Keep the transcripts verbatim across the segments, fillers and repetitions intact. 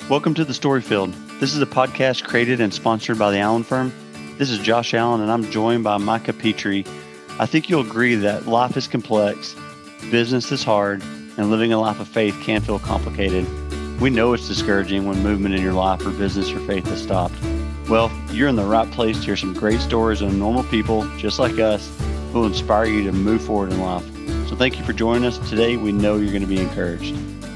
Welcome to the Storyfield. This is a podcast created and sponsored by the Allen Firm. This is Josh Allen, and I'm joined by Micah Petrie. I think you'll agree that life is complex, business is hard, and living a life of faith can feel complicated. We know it's discouraging when movement in your life or business or faith has stopped. Well, you're in the right place to hear some great stories of normal people just like us who will inspire you to move forward in life. So thank you for joining us today. We know you're going to be encouraged.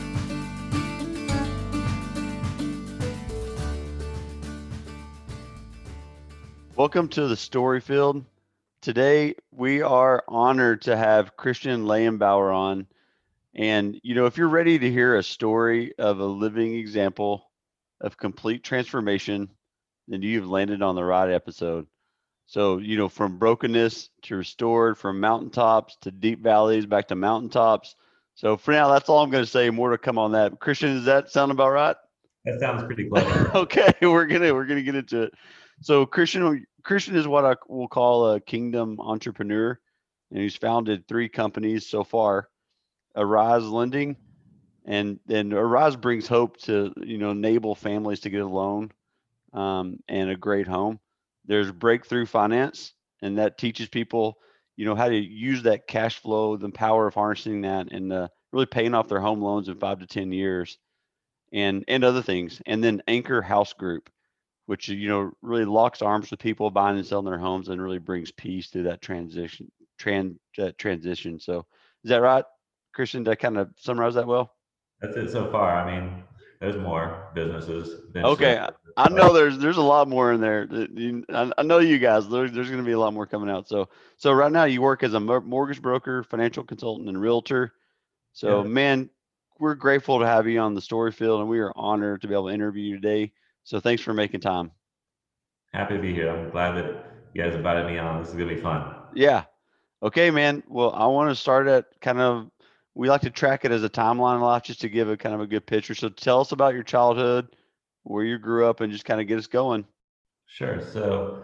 Welcome to the Storyfield. Today, we are honored to have Christian Leyenbauer on. And, you know, if you're ready to hear a story of a living example of complete transformation, then you've landed on the right episode. So, you know, from brokenness to restored, from mountaintops to deep valleys, back to mountaintops. So for now, that's all I'm going to say. More to come on that. Christian, does that sound about right? That sounds pretty clever. Okay, we're gonna we're gonna get into it. So Christian Christian is what I will call a kingdom entrepreneur, and he's founded three companies so far: Arise Lending, and then Arise brings hope to you know enable families to get a loan um, and a great home. There's Breakthrough Finance, and that teaches people you know how to use that cash flow, the power of harnessing that, and uh, really paying off their home loans in five to ten years and and other things. And then Anchor House Group, which you know really locks arms with people buying and selling their homes and really brings peace through that transition trans uh, transition. So is that right, Christian? Did I kind of summarize that well? That's it so far. I mean, there's more businesses eventually. Okay, I know there's there's a lot more in there. I, I know you guys. There, there's going to be a lot more coming out. So so right now you work as a mortgage broker, financial consultant, and realtor. So Yeah. man, we're grateful to have you on the Storyfield, and we are honored to be able to interview you today. So thanks for making time. Happy to be here. I'm glad that you guys invited me on. This is gonna be fun. Yeah. Okay, man. Well, I want to start at kind of, we like to track it as a timeline of life just to give a kind of a good picture. So tell us about your childhood, where you grew up, and just kind of get us going. Sure. So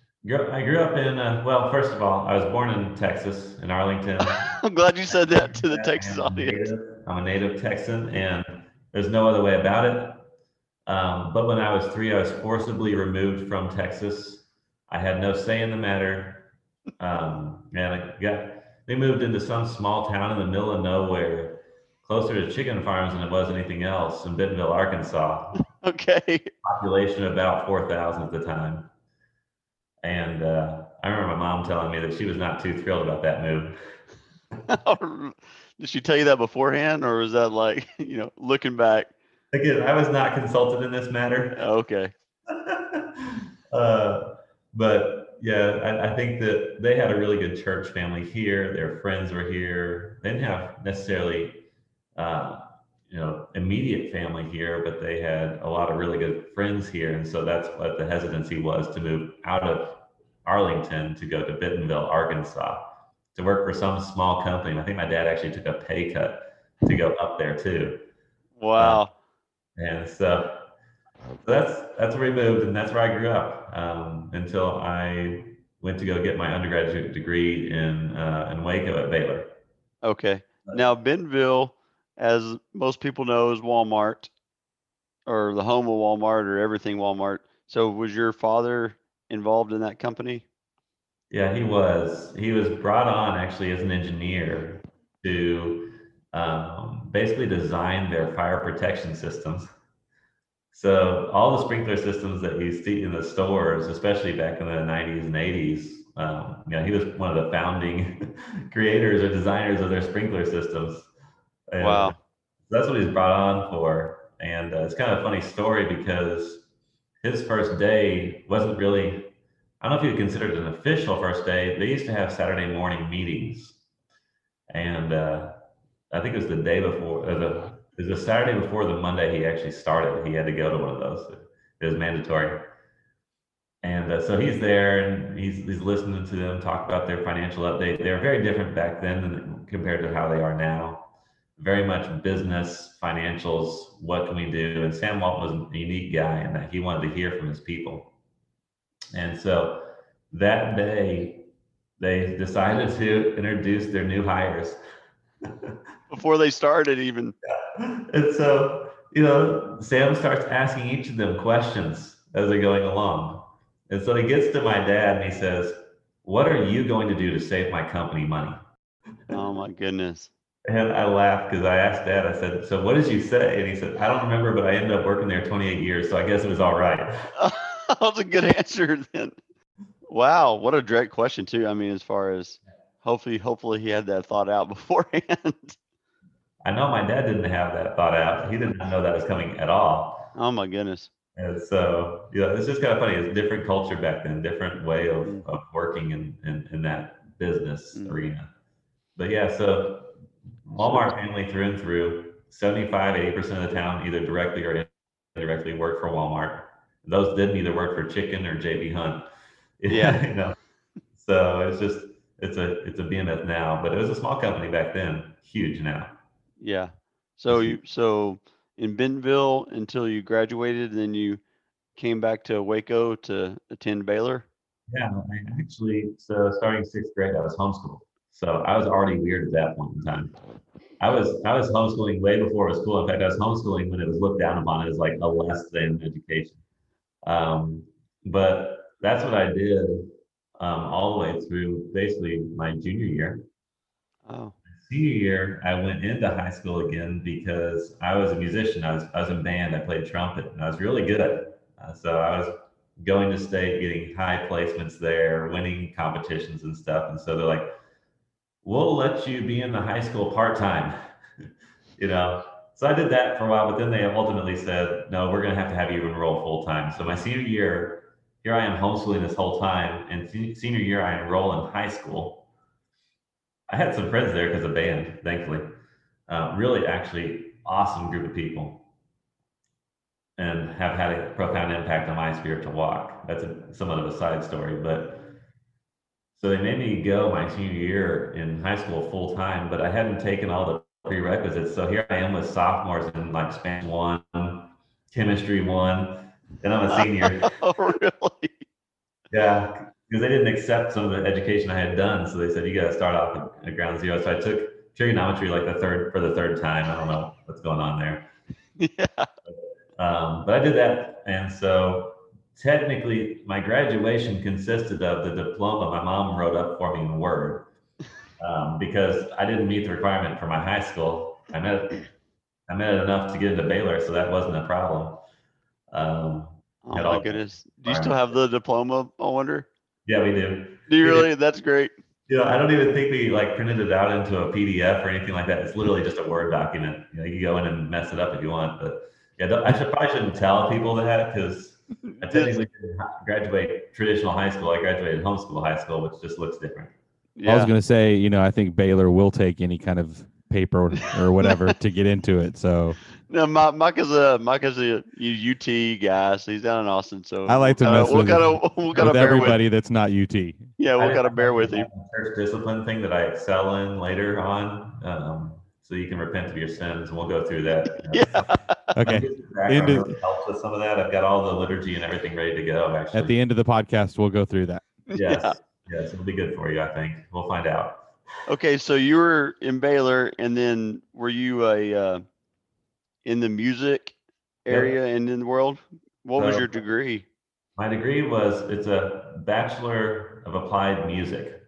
I grew up in, uh, well, first of all, I was born in Texas, in Arlington. I'm glad you said that to the Texas I'm a audience. native, I'm a native Texan, and there's no other way about it. Um, but when I was three, I was forcibly removed from Texas. I had no say in the matter. Um, and I got, they moved into some small town in the middle of nowhere, closer to chicken farms than it was anything else, in Bentonville, Arkansas. Okay. Population about four thousand at the time. And uh, I remember my mom telling me that she was not too thrilled about that move. Did she tell you that beforehand, or was that like, you know, looking back? Again, I was not consulted in this matter. Okay. uh, but yeah, I, I think that they had a really good church family here. Their friends were here. They didn't have necessarily, uh, you know, immediate family here, but they had a lot of really good friends here. And so that's what the hesitancy was, to move out of Arlington to go to Bentonville, Arkansas, to work for some small company. And I think my dad actually took a pay cut to go up there too. Wow. Uh, and so, so that's that's where we moved, and that's where I grew up um, until I went to go get my undergraduate degree in uh, in Waco at Baylor. Okay. Now Bentonville, as most people know, is Walmart, or the home of Walmart, or everything Walmart. So was your father involved in that company? Yeah, he was. He was brought on actually as an engineer to um, basically design their fire protection systems. So all the sprinkler systems that you see in the stores, especially back in the nineties and eighties, um, you know, he was one of the founding creators or designers of their sprinkler systems. And Wow. that's what he's brought on for. And uh, it's kind of a funny story because his first day wasn't really, I don't know if you would consider it an official first day. They used to have Saturday morning meetings. And uh, I think it was the day before, uh, the, it was the Saturday before the Monday he actually started. He had to go to one of those. It was mandatory. And uh, so he's there and he's, he's listening to them talk about their financial update. They were very different back then than, compared to how they are now. Very much business, financials, what can we do? And Sam Walton was a unique guy in that he wanted to hear from his people. And so that day, they decided to introduce their new hires. Before they started even. And so you know, Sam starts asking each of them questions as they're going along. And so he gets to my dad and he says, "What are you going to do to save my company money?" Oh my goodness. And I laughed because I asked Dad, I said, "So what did you say?" And he said, "I don't remember, but I ended up working there twenty-eight years, so I guess it was all right." That was a good answer then. Wow, what a direct question too. I mean, as far as hopefully, hopefully he had that thought out beforehand. I know my dad didn't have that thought out. He didn't know that was coming at all. Oh my goodness. And so, yeah, it's just kind of funny. It's a different culture back then, different way of, Mm, of working in, in, in that business mm. arena. But yeah, so So Walmart family through and through, seventy-five, eighty percent of the town either directly or indirectly work for Walmart. Those didn't either work for Chicken or J B Hunt. yeah, you know, so it's just it's a it's a behemoth now, but it was a small company back then, huge now. yeah. So It's huge. you so in Bentonville until you graduated, then you came back to Waco to attend Baylor. Yeah, I actually so starting sixth grade, I was homeschooled. So I was already weird at that point in time. I was I was homeschooling way before it was cool. In fact, I was homeschooling when it was looked down upon as like a less than education. Um, but that's what I did um, all the way through basically my junior year. Oh, Senior year, I went into high school again because I was a musician. I was I was in band. I played trumpet, and I was really good. Uh, so I was going to state, getting high placements there, winning competitions and stuff. And so they're like, "We'll let you be in the high school part time," you know. So I did that for a while, but then they ultimately said, "No, we're going to have to have you enroll full time." So my senior year, here I am homeschooling this whole time, and se- senior year I enroll in high school. I had some friends there because of band, thankfully. Uh, really, actually, awesome group of people, and have had a profound impact on my spiritual walk. That's a, somewhat of a side story, but so they made me go my senior year in high school full time, but I hadn't taken all the prerequisites. So here I am with sophomores in like Spanish one, chemistry one, and I'm a senior. oh really? Yeah, because they didn't accept some of the education I had done, so they said you got to start off at, at ground zero. So I took trigonometry like the third for the third time. I don't know what's going on there, Yeah. um, but I did that, and so technically my graduation consisted of the diploma my mom wrote up for me in Word, um, because I didn't meet the requirement for my high school. I met I met it enough to get into Baylor, so that wasn't a problem. Um, Oh had my all the goodness. Do you still requirements. have the diploma? I wonder. Yeah, we do. Do you We do. really? That's great. You know, I don't even think we like printed it out into a P D F or anything like that. It's literally just a Word document. You know, you can go in and mess it up if you want. But yeah, don't- I should probably shouldn't tell people that because I This, technically didn't graduate traditional high school. I graduated homeschool high school, which just looks different. I was yeah. going to say, you know, I think Baylor will take any kind of paper or whatever to get into it. So No, Mike, Mike is a Mike is a U T guy, so he's down in Austin. So I we'll like to kind of mess we'll with kind of we'll kind with of bear with. everybody that's not U T. Yeah, I we'll didn't kind of bear with have him. a church discipline thing that I excel in later on. Um, so you can repent of your sins, and we'll go through that. You know, Yeah. my Okay. history background Into, really helps with some of that. I've got all the liturgy and everything ready to go. Actually, at the end of the podcast, we'll go through that. yes, Yeah. yes, it'll be good for you. I think we'll find out. Okay, so you were in Baylor, and then were you a uh, in the music Yep. area and in the world? What was So your degree? my degree was it's a Bachelor of Applied Music.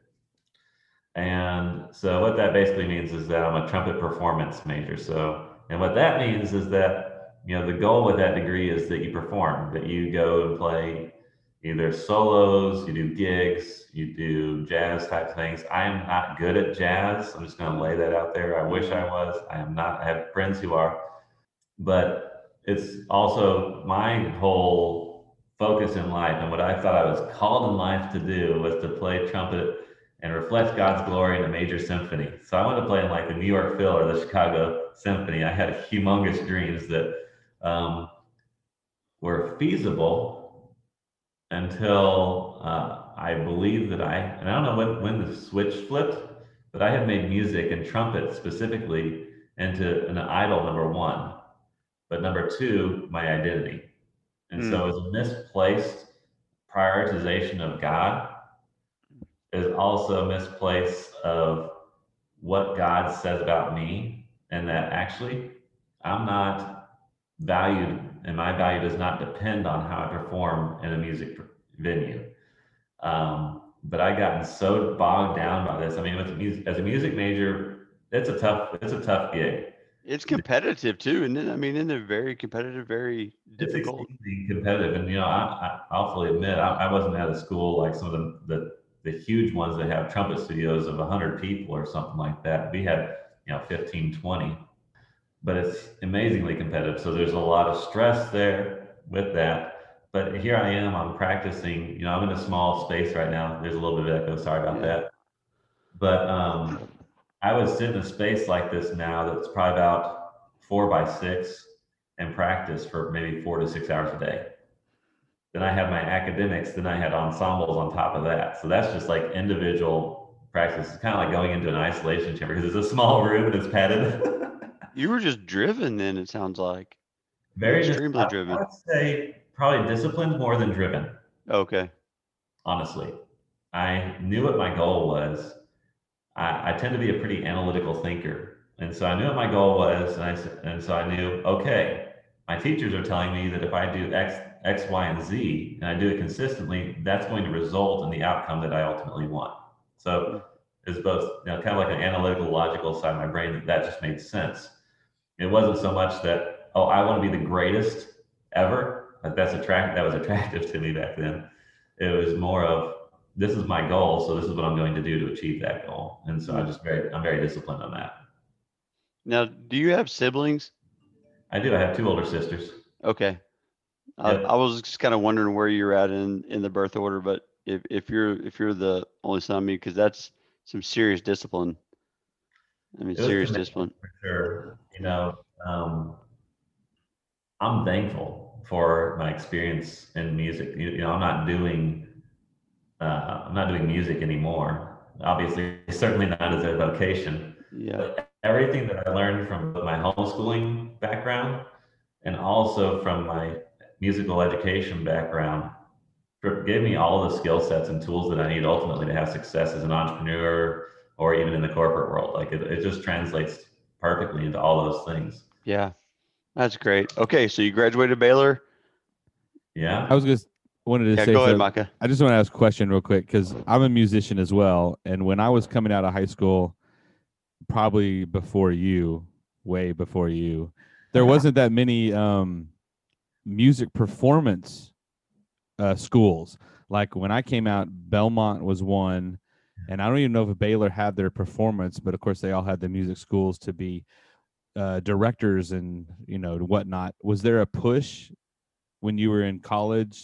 And so what that basically means is that I'm a trumpet performance major. So, and what that means is that, you know, the goal with that degree is that you perform, that you go and play either solos, you do gigs, you do jazz type things. I am not good at jazz. I'm just going to lay that out there. I wish I was. I am not. I have friends who are, but it's also my whole focus in life and what I thought I was called in life to do was to play trumpet and reflect God's glory in a major symphony. So I wanted to play in like the New York Phil or the Chicago Symphony. I had humongous dreams that um, were feasible until uh, I believe that I, and I don't know when, when the switch flipped, but I had made music and trumpet specifically into an idol, number one, but number two, my identity. And Mm, so as a misplaced prioritization of God is also a misplace of what God says about me, and that actually I'm not valued, and my value does not depend on how I perform in a music venue. Um, but I gotten so bogged down by this. I mean, with music, as a music major, it's a tough, it's a tough gig. It's competitive too, and I mean, isn't it very competitive, very It's difficult? extremely competitive, and you know, I, I, I'll fully admit, I, I wasn't at a school like some of the, the the huge ones that have trumpet studios of one hundred people or something like that. We had, you know, fifteen, twenty, but it's amazingly competitive. So there's a lot of stress there with that. But here I am, I'm practicing. You know, I'm in a small space right now. There's a little bit of echo. Sorry about Yeah. that. But um, I would sit in a space like this now that's probably about four by six and practice for maybe four to six hours a day. Then I have my academics, then I had ensembles on top of that. So that's just like individual practice. It's kind of like going into an isolation chamber because it's a small room and it's padded. You were just driven then, it sounds like. Very Extremely I, driven. I would say probably disciplined more than driven, Okay. honestly. I knew what my goal was. I, I tend to be a pretty analytical thinker. And so I knew what my goal was. And, I, and so I knew, okay, my teachers are telling me that if I do X, X, Y, and Z, and I do it consistently, that's going to result in the outcome that I ultimately want. So it's both, you know, kind of like an analytical, logical side of my brain that that just made sense. It wasn't so much that, oh, I want to be the greatest ever. Like that's attract that was attractive to me back then. It was more of, this is my goal, so this is what I'm going to do to achieve that goal. And so I just very, I'm very disciplined on that. Now, do you have siblings? I do. I have two older sisters. Okay. Yep. I, I was just kind of wondering where you're at in, in the birth order, but if, if you're if you're the only son of me, because that's some serious discipline. I mean, It was serious amazing, discipline. for sure. You know, um, I'm thankful for my experience in music. You, you know, I'm not doing uh, I'm not doing music anymore. Obviously, certainly not as a vocation. Yeah. But everything that I learned from my homeschooling background and also from my musical education background gave me all the skill sets and tools that I need ultimately to have success as an entrepreneur or even in the corporate world. Like it, it just translates perfectly into all those things. Yeah. That's great. Okay, so you graduated Baylor. Yeah. I was just wanted to Yeah, say go ahead, so- Micah. I just want to ask a question real quick because I'm a musician as well. And when I was coming out of high school, probably before you, way before you, there wasn't that many um, music performance uh, schools. Like when I came out, Belmont was one, and I don't even know if Baylor had their performance, but of course they all had the music schools to be uh, directors and you know whatnot. Was there a push when you were in college,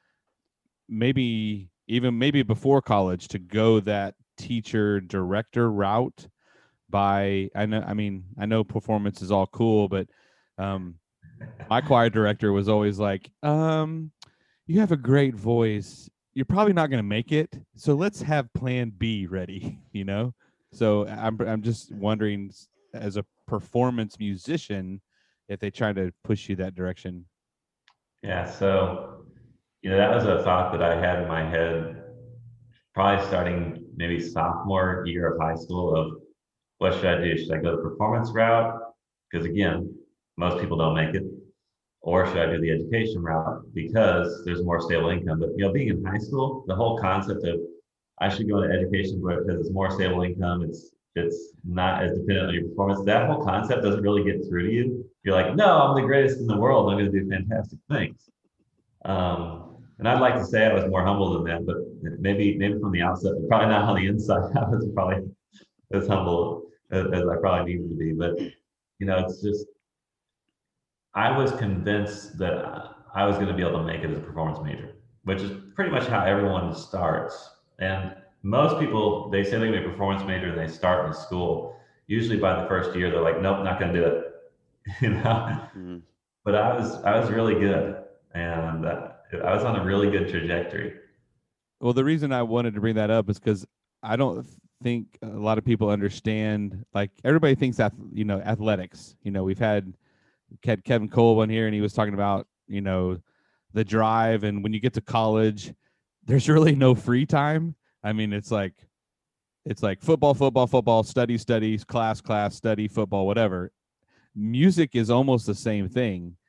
maybe even maybe before college, to go that teacher director route? By I know, I mean, I know performance is all cool, but um, my choir director was always like, um, "You have a great voice. You're probably not going to make it, so let's have Plan B ready." You know, so I'm I'm just wondering, as a performance musician, if they try to push you that direction. Yeah. So, you know, that was a thought that I had in my head, probably starting maybe sophomore year of high school of what should I do? Should I go the performance route? Because again, most people don't make it. Or should I do the education route because there's more stable income? But you know, being in high school, the whole concept of I should go into education because it's more stable income, it's it's not as dependent on your performance. That whole concept doesn't really get through to you. You're like, no, I'm the greatest in the world. I'm going to do fantastic things. Um, and I'd like to say I was more humble than that, but maybe maybe from the outset, but probably not on the inside. I was probably as humble as, as I probably needed to be. But you know, it's just I was convinced that I was going to be able to make it as a performance major, which is pretty much how everyone starts. And most people, they say they're going to be a performance major and they start in school. Usually by the first year, they're like, nope, not going to do it. you know. Mm-hmm. But I was, I was really good, and uh, I was on a really good trajectory. Well, the reason I wanted to bring that up is because I don't think a lot of people understand. Like everybody thinks that you know athletics. You know, we've had had Kevin Cole on here, and he was talking about you know the drive, and when you get to college, there's really no free time. I mean, it's like it's like football, football, football, study, studies, class, class, study, football, whatever. Music is almost the same thing.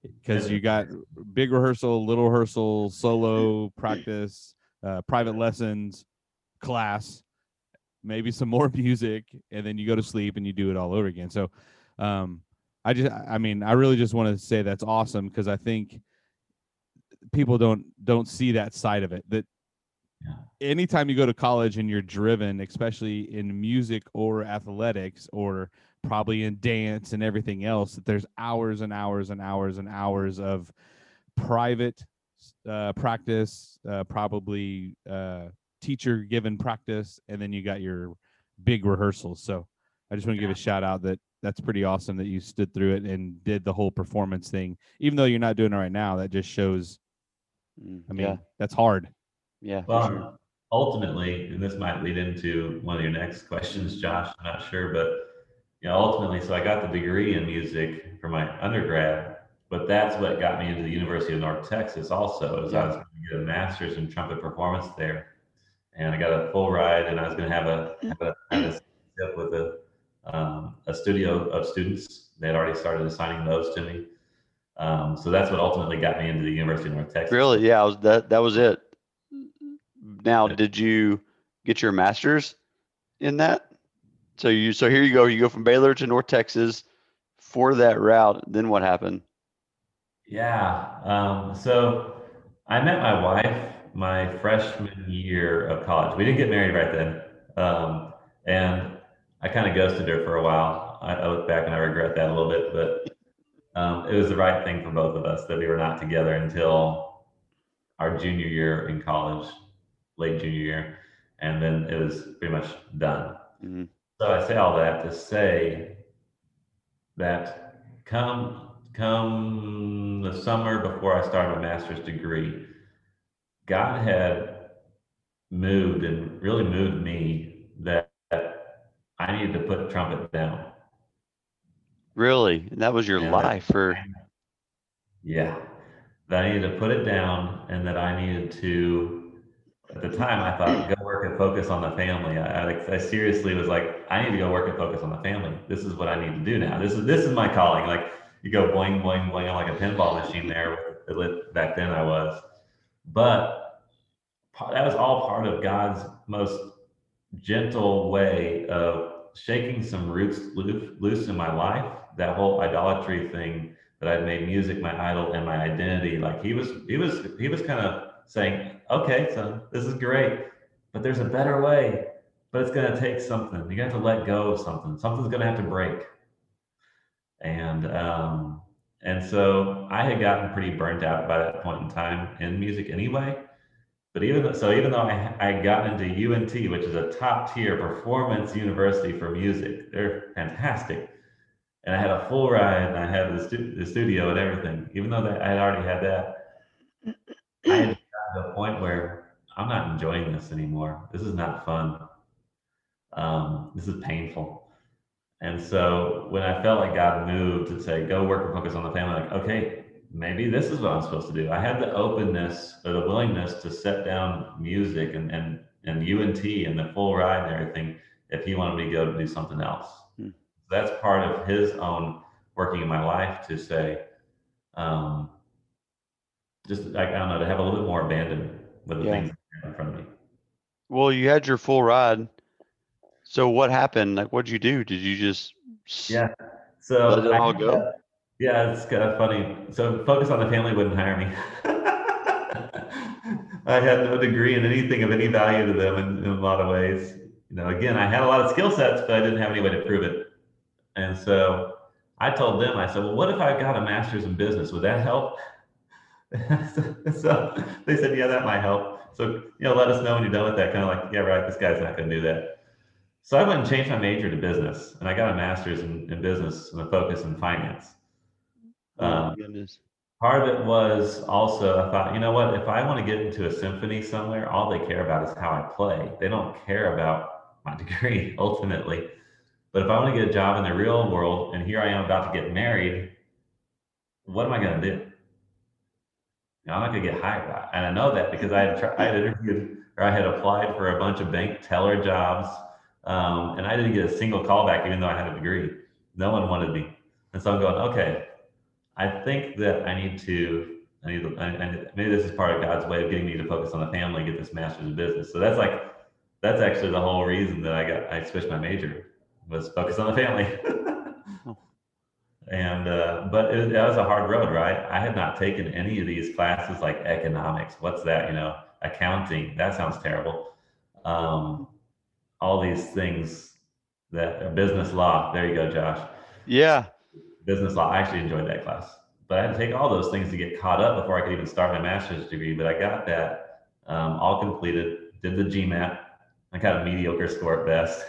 because you got big rehearsal, little rehearsal, solo practice, uh, private lessons, class, maybe some more music, and then you go to sleep and you do it all over again. So um, I just, I mean, I really just want to say that's awesome, because I think people don't don't see that side of it. That Yeah. anytime you go to college and you're driven, especially in music or athletics or probably in dance and everything else, that there's hours and hours and hours and hours of private uh, practice, uh, probably uh, teacher given practice, and then you got your big rehearsals. So I just want to give a shout out that that's pretty awesome that you stood through it and did the whole performance thing. Even though you're not doing it right now, that just shows, I mean, Yeah. that's hard. Yeah, for Well, sure. ultimately, and this might lead into one of your next questions, Josh, I'm not sure, but you know, ultimately, so I got the degree in music for my undergrad, but that's what got me into the University of North Texas also, is I Yeah. was going to get a master's in trumpet performance there. And I got a full ride, and I was going to have a, have a, have a step with a, um, a studio of students. They had already started assigning those to me. Um, so that's what ultimately got me into the University of North Texas. Really? Yeah, I was that that was it. Now, did you get your master's in that? So you so here you go. You go from Baylor to North Texas for that route. Then what happened? Yeah. Um, so I met my wife my freshman year of college. We didn't get married right then. Um, and I kind of ghosted her for a while. I, I look back and I regret that a little bit, but um, it was the right thing for both of us that we were not together until our junior year in college, late junior year. And then it was pretty much done. Mm-hmm. So I say all that to say that come come the summer before I started my master's degree, God had moved and really moved me that I needed to put trumpet down. Really? And that was your And that, life, or yeah, that I needed to put it down, and that I needed to. At the time, I thought, go work and focus on the family. I, I, like, I seriously was like, I need to go work and focus on the family. This is what I need to do now. This is this is my calling. Like, you go boing boing boing. I'm like a pinball machine there. Back then I was, but that was all part of God's most gentle way of shaking some roots loose in my life. That whole idolatry thing, that I'd made music my idol and my identity. Like he was, he was, he was kind of saying, okay, son, this is great, but there's a better way. But it's going to take something. You got to let go of something. Something's going to have to break. And um, and so I had gotten pretty burnt out by that point in time in music anyway. But even so, even though I, I got into U N T, which is a top tier performance university for music, they're fantastic. And I had a full ride, and I had the, stu- the studio and everything. Even though that I had already had that, I had gotten to a point where I'm not enjoying this anymore. This is not fun. Um, this is painful. And so when I felt like God moved to say, go work and focus on the family, like, okay, maybe this is what I'm supposed to do. I had the openness or the willingness to set down music and, and, and U N T and the full ride and everything if he wanted me to go to do something else. Hmm. That's part of his own working in my life to say, um, just, I, I don't know, to have a little bit more abandonment with the Yeah. things that are in front of me. Well, you had your full ride. So what happened? Like, what'd you do? Did you just Yeah. So let it I all had go? a- yeah, it's kind of funny. So Focus on the Family wouldn't hire me. I had no degree in anything of any value to them in, in a lot of ways. You know, again, I had a lot of skill sets, but I didn't have any way to prove it. And so I told them, I said, well, what if I got a master's in business? Would that help? So they said, yeah, that might help. So, you know, let us know when you're done with that. Kind of like, yeah, right, this guy's not going to do that. So I went and changed my major to business, and I got a master's in, in business and a focus in finance. Oh my Um, goodness. part of it was also, I thought, you know what, if I want to get into a symphony somewhere, all they care about is how I play. They don't care about my degree ultimately. But if I want to get a job in the real world, and here I am about to get married, what am I going to do? You know, I'm not going to get hired. And I know that because I had, tried, I had interviewed or I had applied for a bunch of bank teller jobs. Um, and I didn't get a single call back, even though I had a degree. No one wanted me. And so I'm going, okay, I think that I need to, I need to, I, I, maybe this is part of God's way of getting me to focus on the family, get this master's in business. So that's like, that's actually the whole reason that I got, I switched my major was focus on the family. And, uh, but it, that was a hard road, right? I had not taken any of these classes like economics. What's that? You know, accounting. That sounds terrible. Um, all these things that uh, business law. There you go, Josh. Yeah. Business law. I actually enjoyed that class, but I had to take all those things to get caught up before I could even start my master's degree. But I got that um, all completed, did the GMAT. I got a mediocre score at best.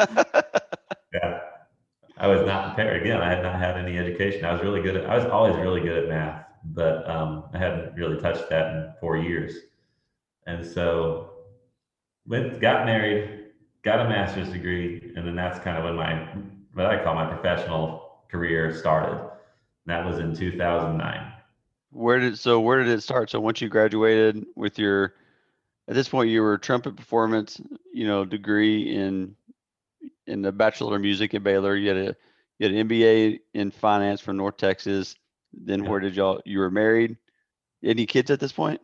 Yeah. I was not prepared. Again, I had not had any education. I was really good at, I was always really good at math, but um, I hadn't really touched that in four years. And so went, got married, got a master's degree, and then that's kind of when my, what I call my professional career started. That was in two thousand nine. Where did, so where did it start? So once you graduated with your, at this point you were trumpet performance, you know, degree in, in the Bachelor of Music at Baylor. You had a, you had an M B A in finance from North Texas. Then Yeah. where did y'all, you were married? Any kids at this point?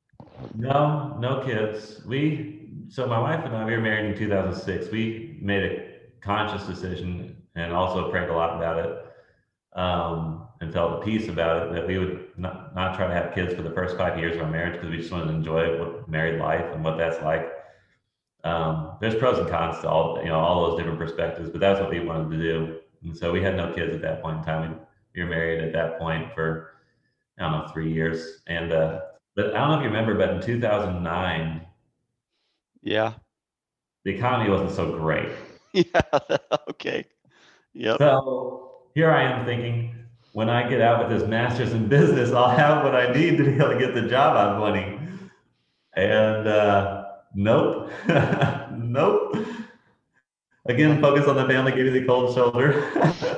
No, no kids. We, so my wife and I, we were married in two thousand six. We made a conscious decision and also prayed a lot about it, um, and felt at peace about it, that we would not, not try to have kids for the first five years of our marriage because we just wanted to enjoy what married life and what that's like. Um, there's pros and cons to all, you know, all those different perspectives, but that's what we wanted to do. And so we had no kids at that point in time. We were married at that point for, I don't know, three years. And, uh, but I don't know if you remember, but in two thousand nine, Yeah. the economy wasn't so great. Yeah. Okay. Yep. So here I am thinking, when I get out with this master's in business, I'll have what I need to be able to get the job I'm wanting. And uh, nope, nope. Again, focus on the family, give you the cold shoulder.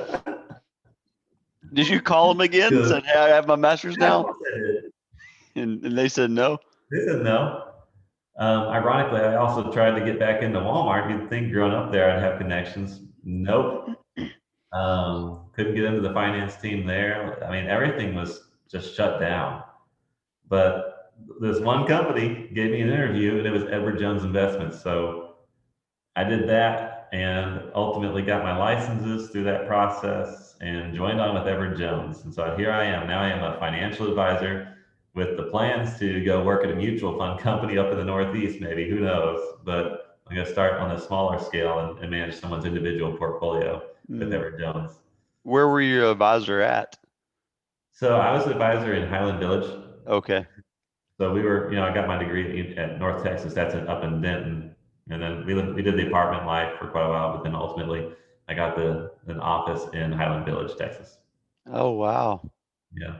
Did you call them again and Good. said, hey, I have my master's Yeah, now? of course I did. And, and they said no? They said no. Um, ironically, I also tried to get back into Walmart. You'd think growing up there I'd have connections. Nope. Um, couldn't get into the finance team there. I mean, everything was just shut down. But this one company gave me an interview, and it was Edward Jones Investments. So I did that and ultimately got my licenses through that process and joined on with Edward Jones. And so here I am. Now I am a financial advisor with the plans to go work at a mutual fund company up in the Northeast, maybe, who knows? But I'm going to start on a smaller scale and, and manage someone's individual portfolio mm. with Edward Jones. Where were you advisor at? So I was an advisor in Highland Village. Okay. So we were, you know, I got my degree at North Texas. That's up in Denton. And then we lived, we did the apartment life for quite a while, but then ultimately I got the an office in Highland Village, Texas. Oh, wow. Yeah.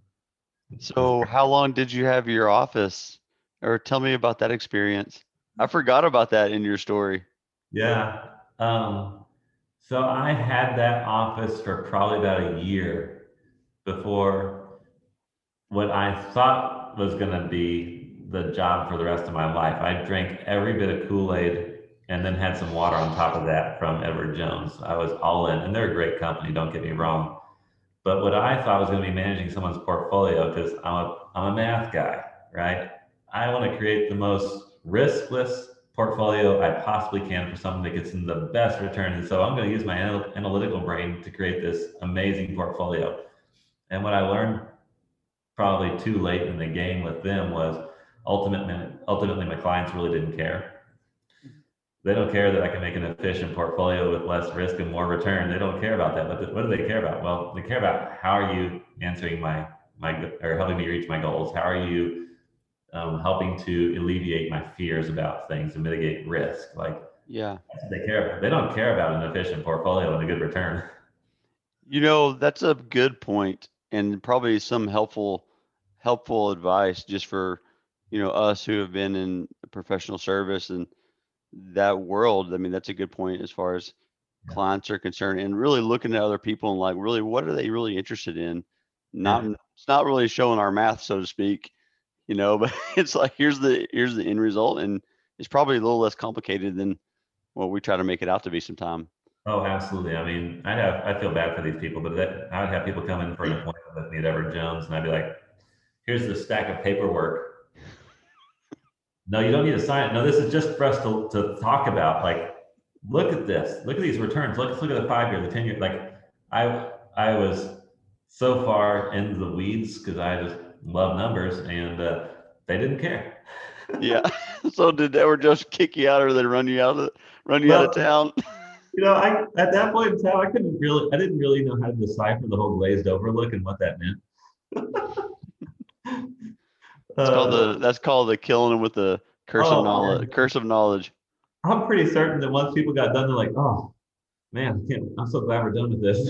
So how long did you have your office? Or tell me about that experience. I forgot about that in your story. Yeah. Um, so I had that office for probably about a year before what I thought was going to be the job for the rest of my life. I drank every bit of Kool-Aid and then had some water on top of that from Edward Jones. I was all in, and they're a great company, don't get me wrong. But what I thought was going to be managing someone's portfolio, because I'm a, I'm a math guy, right? I want to create the most riskless portfolio I possibly can for someone that gets in the best return. And so I'm going to use my anal- analytical brain to create this amazing portfolio. And what I learned probably too late in the game with them was ultimately, ultimately my clients really didn't care. They don't care that I can make an efficient portfolio with less risk and more return. They don't care about that. But what do they care about? Well, they care about how are you answering my, my or helping me reach my goals? How are you um, helping to alleviate my fears about things and mitigate risk? Like, yeah, that's what they care about. They don't care about an efficient portfolio and a good return. You know, that's a good point, and probably some helpful, helpful advice just for, you know, us who have been in professional service and that world. I mean, that's a good point as far as yeah. clients are concerned, and really looking at other people and like, really, what are they really interested in? Not, yeah. It's not really showing our math, so to speak, you know, but it's like, here's the, here's the end result. And it's probably a little less complicated than what we try to make it out to be sometimes. Oh, absolutely. I mean, I have I feel bad for these people, but that, I would have people come in for an appointment with me at Everett Jones, and I'd be like, "Here's the stack of paperwork. No, you don't need to sign it. No, this is just for us to, to talk about. Like, look at this. Look at these returns. Look, look at the five year, the ten year. Like, I I was so far into the weeds because I just love numbers, and uh, they didn't care. Yeah. So did they ever just kick you out or they run you out of run you out of Well, town? you know, I at that point in time, I couldn't really, I didn't really know how to decipher the whole glazed over look and what that meant. It's called Uh, the that's called the killing them with the curse of oh, knowledge. man. Curse of knowledge. I'm pretty certain that once people got done, they're like, "Oh man, I can't, I'm so glad we're done with this."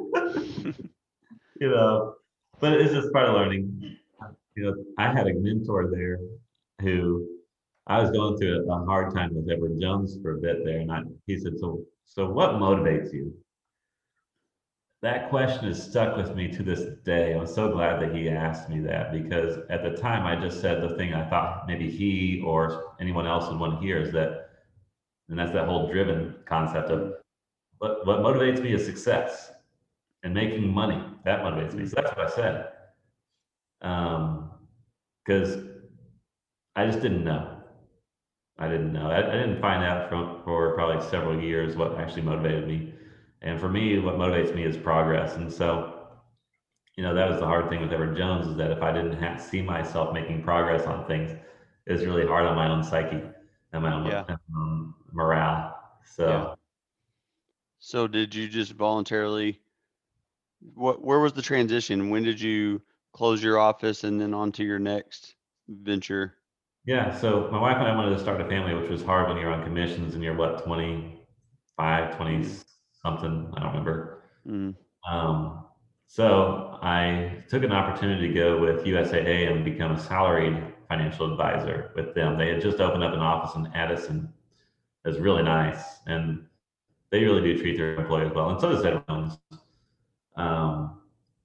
You know, but it's just part of learning. You know, I had a mentor there who I was going through a hard time with Edward Jones for a bit there, and I, he said, "So, so what motivates you?" That question has stuck with me to this day. I'm so glad that he asked me that because at the time I just said the thing I thought maybe he or anyone else would want to hear is that, and that's that whole driven concept of what, what motivates me is success and making money. That motivates me. So that's what I said. Um, because I just didn't know. I didn't know. I, I didn't find out from for probably several years what actually motivated me. And for me, what motivates me is progress. And so, you know, that was the hard thing with Edward Jones is that if I didn't ha see myself making progress on things, it was really hard on my own psyche and my own Yeah. um, morale. Yeah. So, So did you just voluntarily what where was the transition? When did you close your office and then on to your next venture? yeah. So my wife and I wanted to start a family, which was hard when you're on commissions and you're what, twenty-five, twenty Mm, something, I don't remember. mm, Um, so I took an opportunity to go with U S A A and become a salaried financial advisor with them. They had just opened up an office in Addison. It was really nice, and they really do treat their employees well, and so does everyone. Um,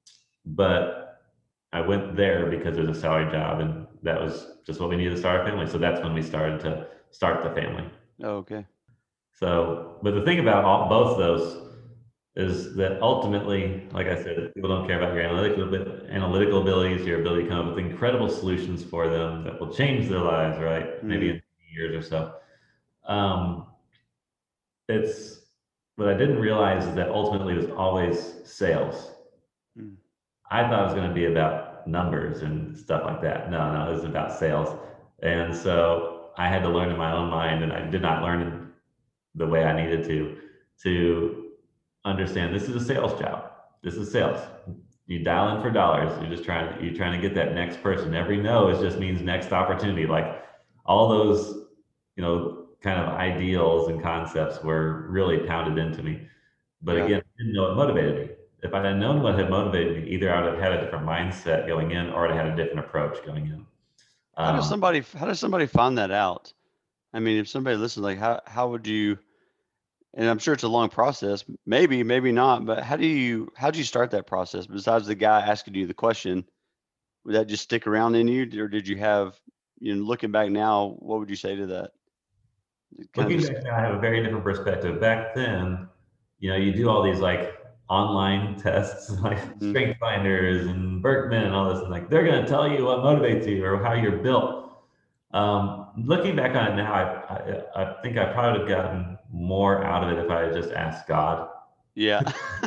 but I went there because it was a salary job, and that was just what we needed to start a family. So that's when we started to start the family. oh, okay. So, but the thing about all, both of those is that ultimately, like I said, people don't care about your analytical analytical abilities, your ability to come up with incredible solutions for them that will change their lives, right? Maybe Mm, in years or so. Um, it's what I didn't realize is that ultimately it was always sales. mm, I thought it was going to be about numbers and stuff like that. No, no, it was about sales. And so I had to learn in my own mind, and I did not learn the way I needed to, to understand this is a sales job. This is sales. You dial in for dollars. You're just trying, you're trying to get that next person. Every no is just means next opportunity. Like all those, you know, kind of ideals and concepts were really pounded into me. But yeah. again, I didn't know what motivated me. If I had known what had motivated me, either I would have had a different mindset going in or I'd have had a different approach going in. How does Um, somebody how does somebody find that out? I mean, if somebody listens, like how how would you? And I'm sure it's a long process. Maybe, maybe not. But how do you how do you start that process? Besides the guy asking you the question, would that just stick around in you, or did you have? You know, looking back now, what would you say to that? It kind of Looking just. back now, I have a very different perspective. Back then, you know, you do all these like online tests, like Mm, Strength Finders and Berkman and all this, and like they're going to tell you what motivates you or how you're built. Um, looking back on it now, I, I I think I probably would have gotten more out of it if I had just asked God. yeah.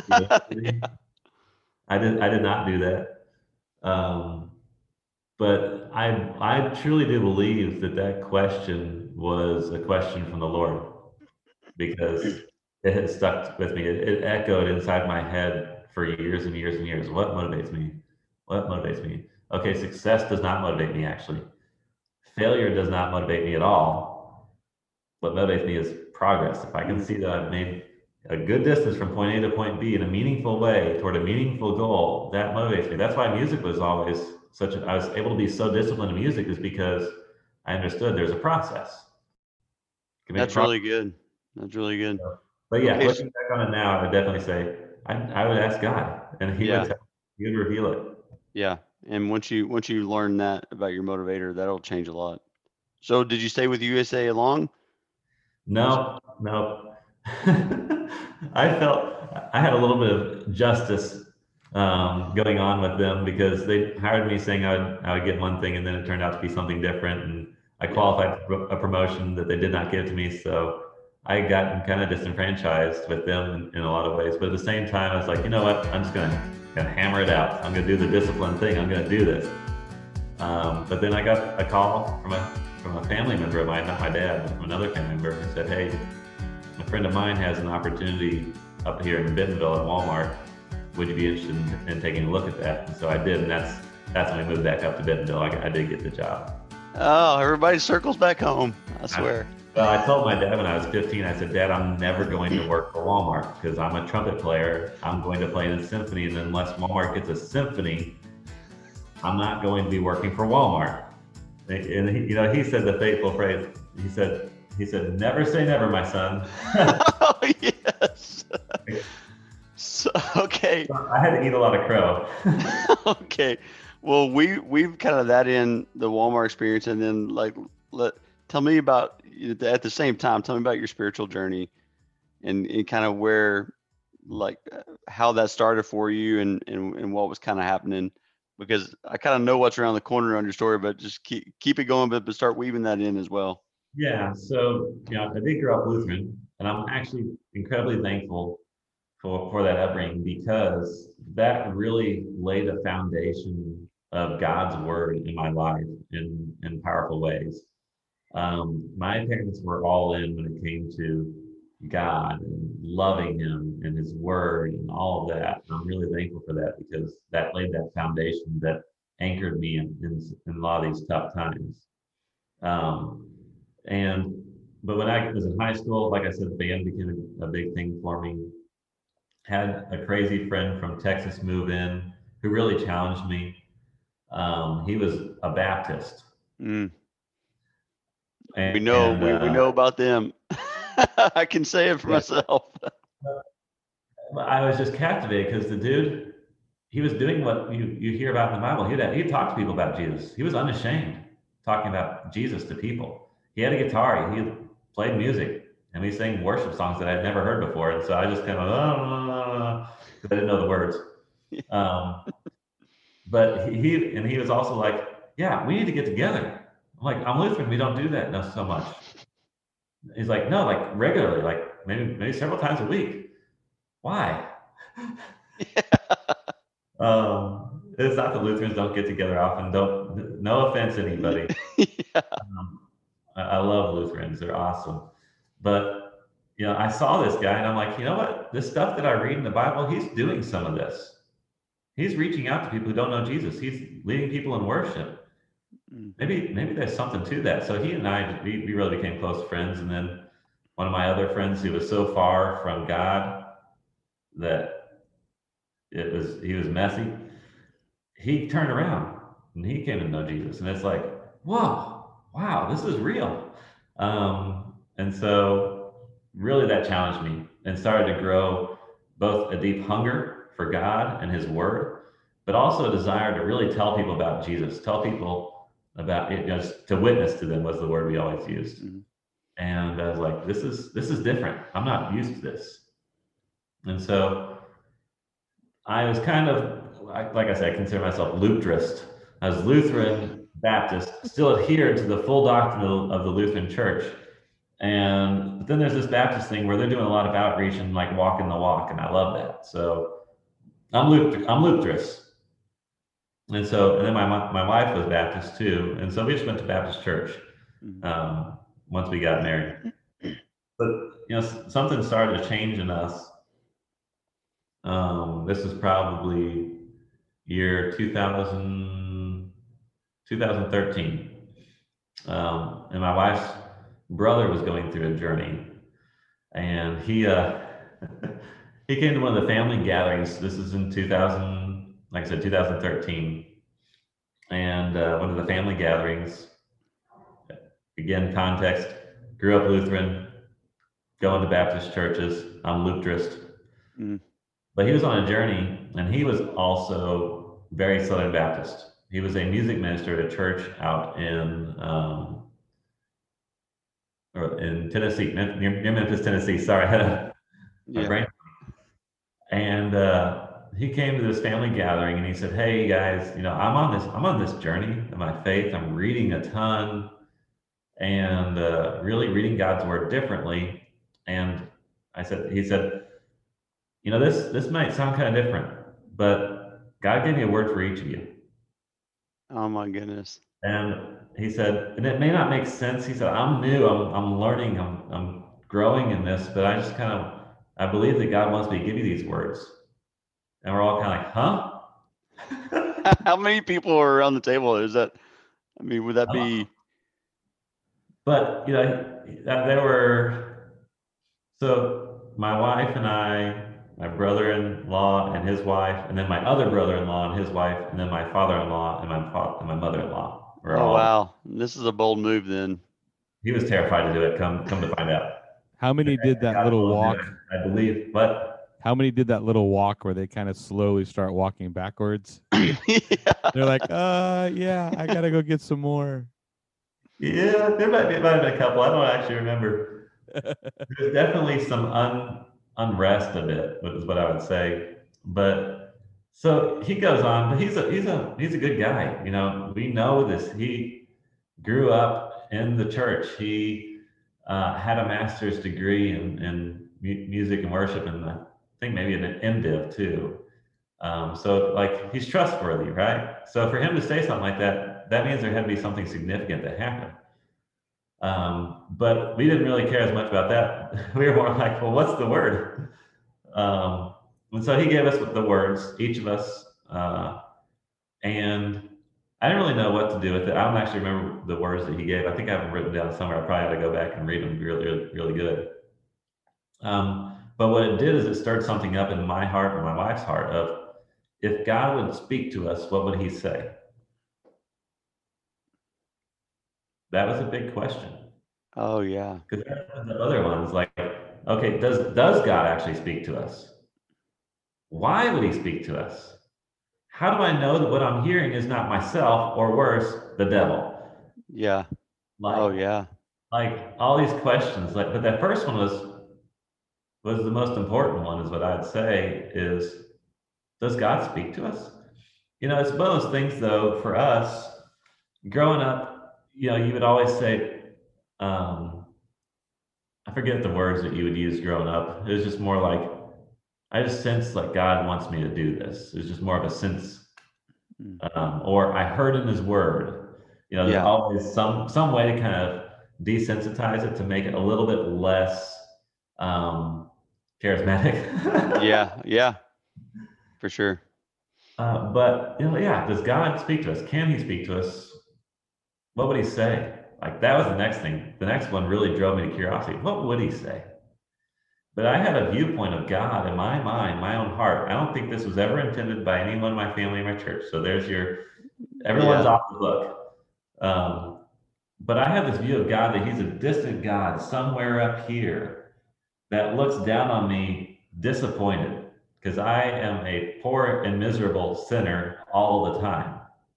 I did I did not do that. Um, but I I truly do believe that that question was a question from the Lord because it has stuck with me. It, it echoed inside my head for years and years and years. What motivates me? What motivates me? Okay, success does not motivate me actually. Failure does not motivate me at all. What motivates me is progress. If I can Mm, see that I've made a good distance from point A to point B in a meaningful way toward a meaningful goal, that motivates me. That's why music was always such a, I was able to be so disciplined in music is because I understood there's a process. You can make that's progress. really good. That's really good. But yeah, Okay. s- looking back on it now, I would definitely say I, I would ask God and he would Yeah. tell, he would reveal it. Yeah. And once you once you learn that about your motivator, that'll change a lot. So did you stay with U S A long? Was it? No, no. I felt I had a little bit of justice um, going on with them because they hired me saying I would, I would get one thing and then it turned out to be something different. And I Yeah. qualified for a promotion that they did not give to me. So I got kind of disenfranchised with them in, in a lot of ways. But at the same time, I was like, you know what? I'm just going to hammer it out. I'm going to do the discipline thing. I'm going to do this. Um, but then I got a call from a from a family member of mine, not my dad, but from another family member who said, hey, a friend of mine has an opportunity up here in Bentonville at Walmart. Would you be interested in, in taking a look at that? And so I did, and that's that's when we moved back up to Bentonville. I, I did get the job. Oh, everybody circles back home. I swear. I, well, I told my dad when I was fifteen, I said, Dad, I'm never going to work for Walmart because I'm a trumpet player. I'm going to play in a symphony, and unless Walmart gets a symphony, I'm not going to be working for Walmart. And, and he, you know, he said the fateful phrase. He said, he said, never say never, my son. Oh, yes. So, okay. I had to eat a lot of crow. Okay. Well, we we've kind of that in the Walmart experience, and then like let tell me about at the same time. Tell me about your spiritual journey, and, and kind of where like how that started for you, and and, and what was kind of happening. Because I kind of know what's around the corner on your story, but just keep keep it going, but, but start weaving that in as well. Yeah. So, you know, I did grow up Lutheran, and I'm actually incredibly thankful for, for that upbringing because that really laid a foundation of God's word in my life in, in powerful ways. Um, my parents were all in when it came to God and loving him and his word and all of that. And I'm really thankful for that because that laid that foundation that anchored me in, in, in a lot of these tough times. Um, and, but when I was in high school, like I said, band became a, a big thing for me. Had a crazy friend from Texas move in who really challenged me. Um, he was a Baptist. Mm. And, we know and, we, uh, we know about them. I can say it for yeah. myself. I was just captivated because the dude, he was doing what you, you hear about in the Bible. He'd, he'd talk to people about Jesus. He was unashamed talking about Jesus to people. He had a guitar. He played music. And we sang worship songs that I'd never heard before. And so I just kind of, oh, because I didn't know the words. Um, but he, he, and he was also like, yeah, we need to get together. I'm like, I'm Lutheran. We don't do that no, so much. He's like, no, like regularly, like maybe maybe several times a week. Why? Yeah. Um, it's not that Lutherans don't get together often. Don't, no offense, anybody. Yeah. Um, I, I love Lutherans. They're awesome. But, you know, I saw this guy and I'm like, you know what? This stuff that I read in the Bible, he's doing some of this. He's reaching out to people who don't know Jesus. He's leading people in worship. Maybe, maybe there's something to that. So he and I, we, we really became close friends. And then one of my other friends who was so far from God that it was, he was messy. He turned around and he came to know Jesus. And it's like, whoa, wow, this is real. Um, and so really that challenged me and started to grow both a deep hunger for God and his word, but also a desire to really tell people about Jesus, tell people about it, you know, to witness to them was the word we always used. Mm-hmm. And I was like, this is, this is different. I'm not used to this. And so I was kind of, like I said, I consider myself Luterist. I was Lutheran, Baptist, still adhered to the full doctrine of the Lutheran Church. And but then there's this Baptist thing where they're doing a lot of outreach and like walking the walk, and I love that. So I'm Luther, I'm Lutherist. And so, and then my my wife was Baptist too, and so we just went to Baptist church um, once we got married. But you know, something started to change in us. Um, this is probably year two thousand, twenty thirteen. Um, and my wife's brother was going through a journey, and he uh, he came to one of the family gatherings. This is in two thousand, like I said, two thousand thirteen, and uh, one of the family gatherings. Again, context: grew up Lutheran, going to Baptist churches. I'm Lutherist. Mm. But he was on a journey, and he was also very Southern Baptist. He was a music minister at a church out in um, or in Tennessee, near, near Memphis, Tennessee. Sorry, I had a, yeah. a brain And uh, he came to this family gathering and he said, "Hey guys, you know, I'm on this, I'm on this journey of my faith. I'm reading a ton and uh, really reading God's word differently." And I said, he said, "You know, this this might sound kind of different, but God gave me a word for each of you." Oh my goodness. And he said, and it may not make sense. He said, "I'm new. I'm I'm learning. I'm I'm growing in this, but I just kind of I believe that God wants me to give you these words." And we're all kind of like, "Huh?" How many people are around the table? Is that, I mean, would that be? But you know, there were so my wife and I, my brother-in-law and his wife, and then my other brother-in-law and his wife, and then my father-in-law and my fa- and my mother-in-law. We're Oh all. wow, this is a bold move then. He was terrified to do it. Come come to find out. How many did that God little told him to walk? do it, I believe, but How many did that little walk where they kind of slowly start walking backwards? Yeah. They're like, uh, yeah, I gotta go get some more. yeah, there might be might have been a couple. I don't actually remember. There's definitely some un, unrest a bit, is what I would say. But so he goes on, but he's a he's a he's a good guy. You know, we know this. He grew up in the church. He uh, had a master's degree in, in mu- music and worship, and I think maybe an MDiv too. Um, so like he's trustworthy, right? So for him to say something like that, that means there had to be something significant that happened. Um, but we didn't really care as much about that. We were more like, well, what's the word? Um, and so he gave us the words, each of us, uh, and I didn't really know what to do with it. I don't actually remember the words that he gave. I think I have them written down somewhere. I probably ought to go back and read them. Really, really, really good. Um, but what it did is it stirred something up in my heart and my wife's heart of, if God would speak to us, what would he say? That was a big question. Oh yeah. Because the other ones, like, okay, does does God actually speak to us? Why would he speak to us? How do I know that what I'm hearing is not myself, or worse, the devil? Yeah. Like, Oh yeah. like all these questions. Like, but that first one was was the most important one, is what I'd say, is, does God speak to us? You know, it's one of those things though, for us, growing up, you know, you would always say, um, I forget the words that you would use growing up. It was just more like, I just sense like God wants me to do this. It's just more of a sense, Mm. um, or I heard in His Word. You know, there's Yeah. always some some way to kind of desensitize it to make it a little bit less um, charismatic. Yeah. Yeah. For sure. Uh, but you know, yeah, does God speak to us? Can He speak to us? What would He say? Like that was the next thing. The next one really drove me to curiosity. What would He say? But I had a viewpoint of God in my mind, my own heart. I don't think this was ever intended by anyone in my family or my church. So there's your, everyone's Yeah. off the book. Um, but I have this view of God that he's a distant God somewhere up here that looks down on me disappointed because I am a poor and miserable sinner all the time.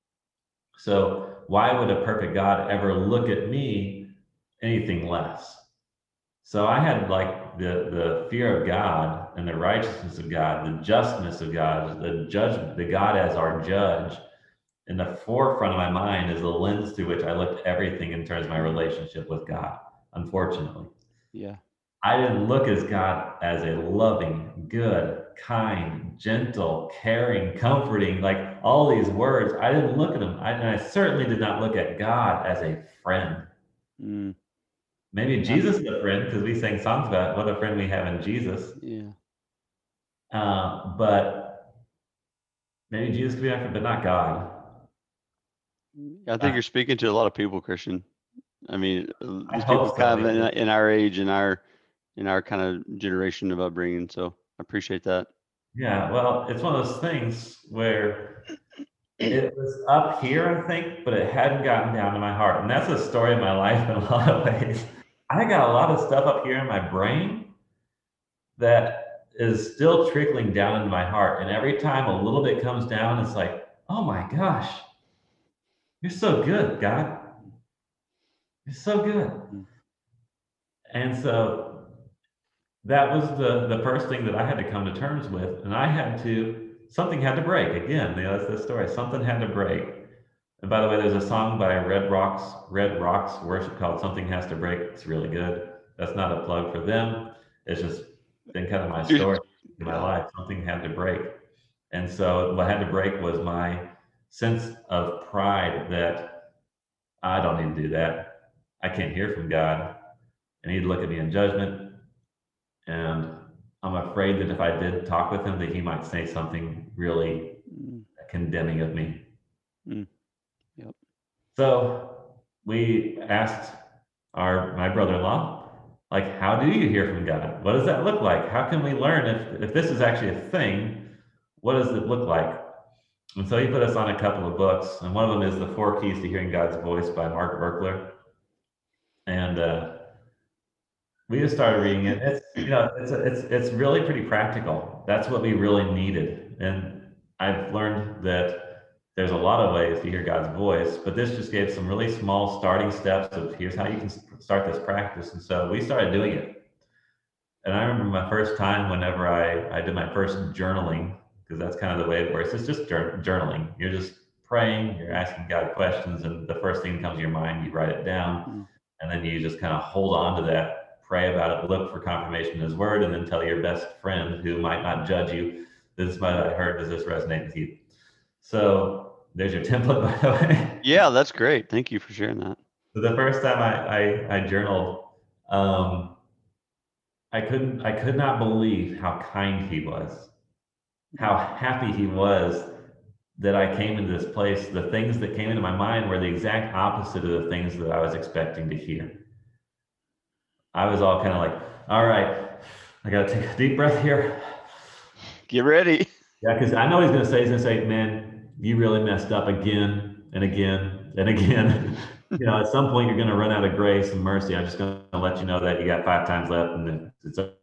So why would a perfect God ever look at me anything less? So I had like the the fear of God and the righteousness of God, the justness of God, the judgment, the God as our judge, in the forefront of my mind is the lens through which I looked at everything in terms of my relationship with God. Unfortunately, Yeah. I didn't look at God as a loving, good, kind, gentle, caring, comforting, like all these words. I didn't look at them. I, and I certainly did not look at God as a friend. Mm. Maybe Yeah. Jesus is a friend because we sang songs about what a friend we have in Jesus. Yeah. Uh, but maybe Jesus could be our friend, but not God. I think you're speaking to a lot of people, Christian. I mean, uh, I these people hope so. kind of in, in our age, in our in our kind of generation of upbringing. So I appreciate that. Yeah, well, it's one of those things where it was up here, I think, but it hadn't gotten down to my heart. And that's a story of my life in a lot of ways. I got a lot of stuff up here in my brain that is still trickling down into my heart. And every time a little bit comes down, it's like, oh my gosh, you're so good, God. You're so good. Mm. And so that was the the first thing that I had to come to terms with, and I had to something had to break again. You know, that's the story. Something had to break. And by the way, there's a song by Red Rocks Red Rocks Worship called "Something Has to Break." It's really good. That's not a plug for them. It's just been kind of my story in my Yeah. life. Something had to break, and so what had to break was my sense of pride that I don't need to do that. I can't hear from God, and He'd look at me in judgment. And I'm afraid that if I did talk with him, that he might say something really Mm, condemning of me. mm, yep. So we asked our my brother-in-law, like, how do you hear from God? What does that look like? How can we learn if if this is actually a thing? What does it look like? And so he put us on a couple of books, and one of them is The Four Keys to Hearing God's Voice by Mark Verkler. And uh, we just started reading it. It's you know, it's it's it's really pretty practical. That's what we really needed. And I've learned that there's a lot of ways to hear God's voice, but this just gave some really small starting steps of here's how you can start this practice. And so we started doing it. And I remember my first time whenever I I did my first journaling, because that's kind of the way it works. It's just journaling. You're just praying, you're asking God questions, and the first thing that comes to your mind, you write it down, Mm. and then you just kind of hold on to that, pray about it, look for confirmation in His Word, and then tell your best friend who might not judge you, "This is what I heard. Does this resonate with you?" So there's your template, by the way. Yeah, that's great. Thank you for sharing that. So the first time I I, I journaled, um, I couldn't I could not believe how kind He was, how happy He was that I came into this place. The things that came into my mind were the exact opposite of the things that I was expecting to hear. I was all kind of like, all right, I got to take a deep breath here. Get ready. Yeah, because I know he's going to say, he's going to say, man, you really messed up again and again and again. You know, at some point you're going to run out of grace and mercy. I'm just going to let you know that you got five times left and then it's over.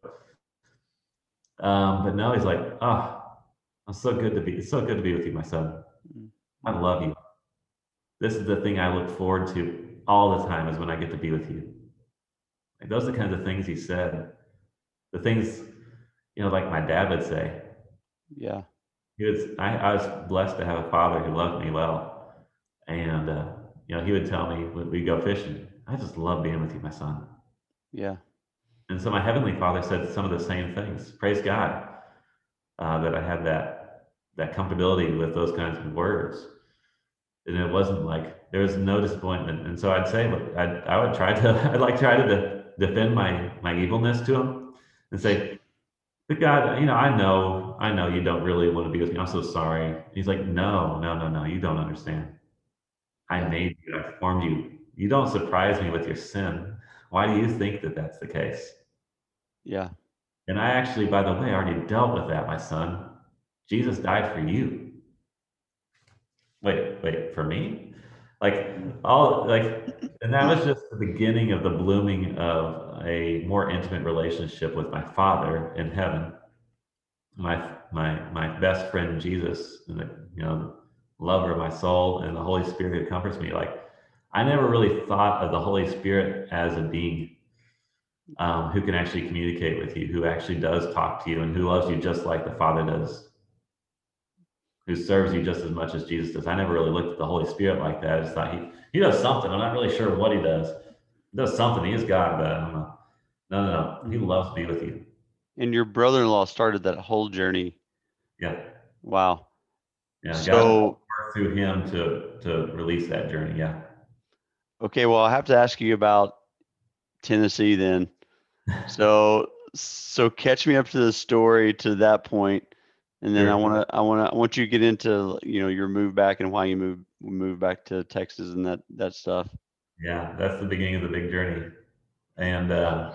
Um, but no, he's like, oh, I'm so good to be, it's so good to be with you, my son. I love you. This is the thing I look forward to all the time, is when I get to be with you. Like, those are the kinds of things he said. The things, you know, like my dad would say. Yeah. He was, I, I was blessed to have a father who loved me well. And, uh, you know, he would tell me when we go fishing, I just love being with you, my son. Yeah. And so my heavenly father said some of the same things. Praise God uh, that I had that, that comfortability with those kinds of words. And it wasn't like, there was no disappointment. And so I'd say, look, I'd, I would try to, I'd like try to de- defend my, my evilness to him and say, but God, you know, I know, I know you don't really want to be with me. I'm so sorry. He's like, no, no, no, no, you don't understand. I Yeah. made you, I formed you. You don't surprise me with your sin. Why do you think that that's the case? Yeah. And I actually, by the way, already dealt with that, my son. Jesus died for you. Wait, wait, for me? Like, all, like, and that was just the beginning of the blooming of a more intimate relationship with my Father in heaven. My my my best friend Jesus, and the, you know, lover of my soul, and the Holy Spirit who comforts me. Like, I never really thought of the Holy Spirit as a being um, who can actually communicate with you, who actually does talk to you, and who loves you just like the Father does, who serves you just as much as Jesus does. I never really looked at the Holy Spirit like that. I just thought he he does something. I'm not really sure what he does. He does something. He is God, but I don't know. No, no, no. He loves to be with you. And your brother-in-law started that whole journey. Yeah. Wow. Yeah. God So worked through him to to release that journey. Yeah. okay, well, I have to ask you about Tennessee then. So so catch me up to the story to that point, and then I Sure. want to I want to I want you to get into, you know, your move back and why you moved moved back to Texas and that that stuff. Yeah, that's the beginning of the big journey. And uh,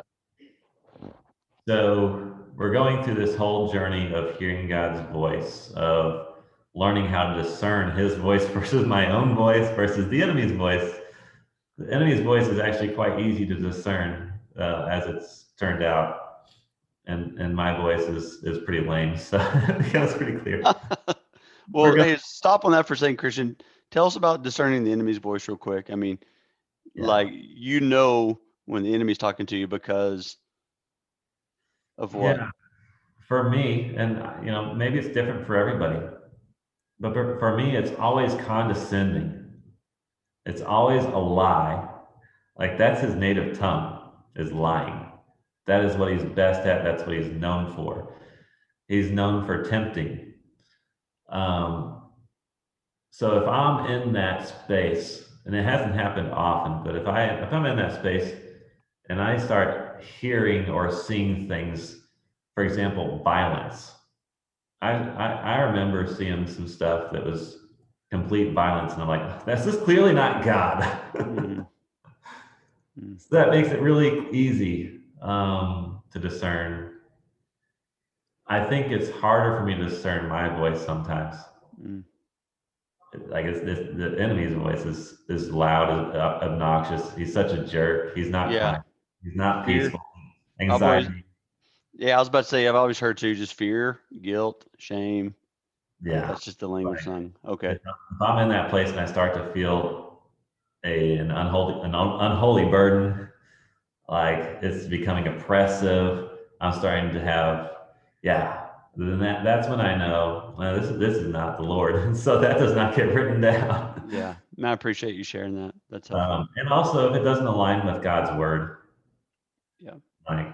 so we're going through this whole journey of hearing God's voice, of learning how to discern his voice versus my own voice versus the enemy's voice. The enemy's voice is actually quite easy to discern, uh, as it's turned out. And and my voice is is pretty lame, so that's pretty clear. Well, We're hey, stop on that for a second, Christian. Tell us about discerning the enemy's voice real quick. I mean, Yeah. like, you know when the enemy's talking to you because of what? Yeah, for me, and you know, maybe it's different for everybody, but for, for me, it's always condescending. It's always a lie. Like that's his native tongue, is lying. That is what he's best at. That's what he's known for. He's known for tempting. Um, so if I'm in that space, and it hasn't happened often, but if I if I'm in that space and I start hearing or seeing things, for example, violence. I, I, I remember seeing some stuff that was complete violence, and I'm like, this is clearly not God. Mm-hmm. So that makes it really easy um, to discern. I think it's harder for me to discern my voice sometimes. Mm. Like it's, this, the enemy's voice is is loud, is obnoxious. He's such a jerk. He's not Yeah. kind. He's not Fear. peaceful. I've always, Anxiety. yeah, I was about to say, I've always heard too, just fear, guilt, shame. Yeah. That's just the language Right. thing. Okay. If I'm in that place and I start to feel a an unholy an un, unholy burden, like it's becoming oppressive, I'm starting to have, yeah. Then that that's when I know well, this this is not the Lord. So that does not get written down. Yeah. Man, I appreciate you sharing that. That's helpful. Um, and also, if it doesn't align with God's word, Yeah. like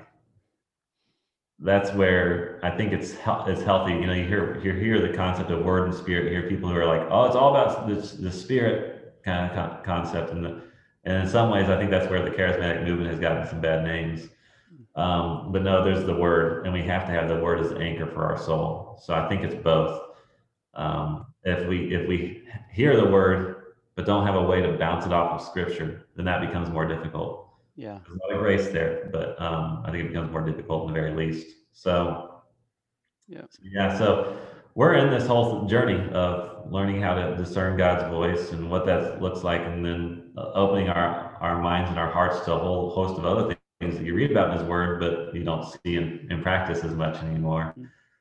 that's where I think it's it's healthy. You know, you hear you hear the concept of word and spirit. You hear people who are like, "Oh, it's all about the the spirit kind of con- concept," and the, and in some ways, I think that's where the charismatic movement has gotten some bad names. Um, but no, there's the word, and we have to have the word as the anchor for our soul. So I think it's both. Um, if we if we hear the word but don't have a way to bounce it off of Scripture, then that becomes more difficult. Yeah. There's a lot of grace there, but um, I think it becomes more difficult in the very least. So, yeah, yeah. So we're in this whole journey of learning how to discern God's voice and what that looks like, and then uh, opening our our minds and our hearts to a whole host of other things that you read about in His Word, but you don't see in, in practice as much anymore.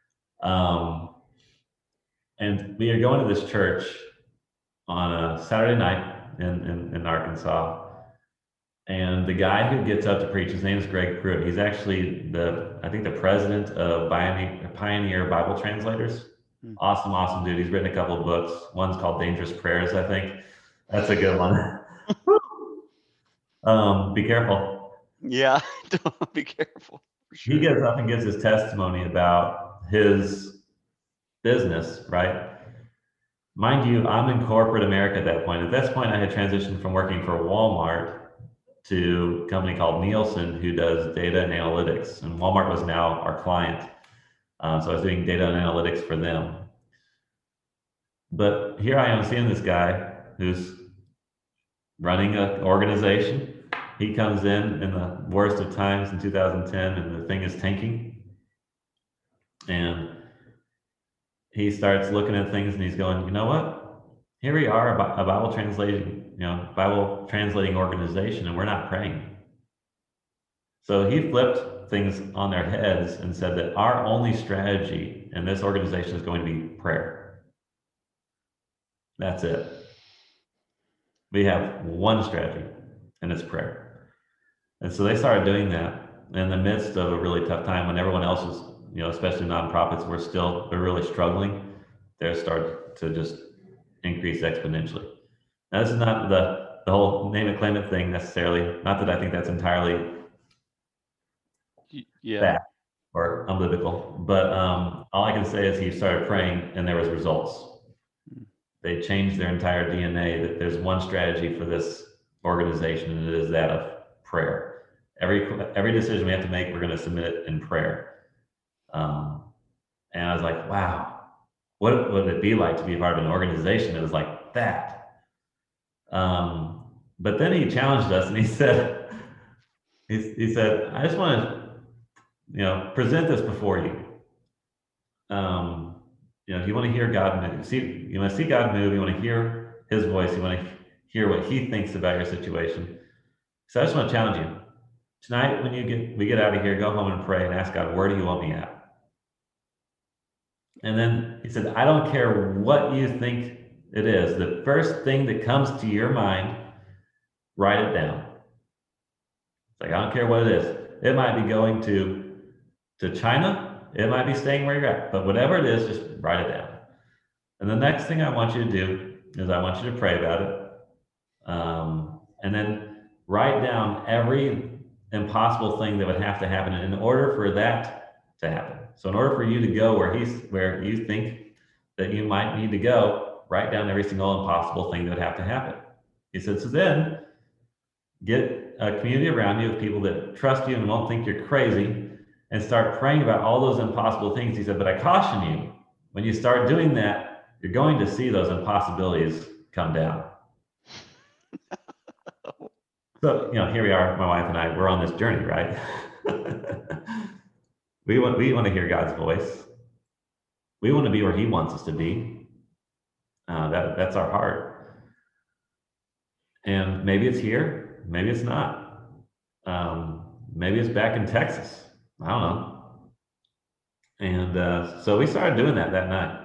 Um, and we are going to this church on a Saturday night in, in, in Arkansas. And the guy who gets up to preach, his name is Greg Pruitt. He's actually the, I think, the president of Pioneer Bible Translators. Hmm. Awesome, awesome dude. He's written a couple of books. One's called Dangerous Prayers, I think. That's a good one. um, be careful. Yeah, be careful. For sure. He gets up and gives his testimony about his business, right? Mind you, I'm in corporate America at that point. At this point, I had transitioned from working for Walmart to a company called Nielsen, who does data and analytics. And Walmart was now our client. Uh, so I was doing data and analytics for them. But here I am seeing this guy who's running an organization. He comes in in the worst of times in two thousand ten, and the thing is tanking. And he starts looking at things and he's going, you know what? Here we are, a Bible translating, you know, Bible translating organization, and we're not praying. So he flipped things on their heads and said that our only strategy in this organization is going to be prayer. That's it. We have one strategy, and it's prayer. And so they started doing that in the midst of a really tough time when everyone else was, you know, especially nonprofits, were still, they're really struggling. They're starting to just increase exponentially. Now, this is not the, the whole name it, claim it thing necessarily. Not that I think that's entirely yeah. bad or unbiblical, but um, all I can say is he started praying and there was results. They changed their entire D N A, that there's one strategy for this organization, and it is that of prayer. Every every decision we have to make, we're going to submit it in prayer. Um, and I was like, wow, what would it be like to be a part of an organization that was like that? Um, but then he challenged us and he said, he, he said, I just want to, you know, present this before you. Um, you know, if you want to hear God move, see, you want to see God move, you want to hear His voice, you want to hear what He thinks about your situation. So I just want to challenge you. Tonight, when you get we get out of here, go home and pray and ask God, where do you want me at? And then he said, I don't care what you think it is. The first thing that comes to your mind, write it down. It's like, I don't care what it is. It might be going to to China, it might be staying where you're at, but whatever it is, just write it down. And the next thing I want you to do is I want you to pray about it. Um, and then write down every impossible thing that would have to happen in order for that to happen. So in order for you to go where he's where you think that you might need to go, write down every single impossible thing that would have to happen. He said, so then get a community around you of people that trust you and won't think you're crazy, and start praying about all those impossible things. He said, but I caution you, when you start doing that, you're going to see those impossibilities come down. So, you know, here we are, my wife and I, we're on this journey, right? we want we want to hear God's voice. We want to be where he wants us to be. Uh, that that's our heart. And maybe it's here, maybe it's not. Um, maybe it's back in Texas. I don't know. And uh, so we started doing that that night.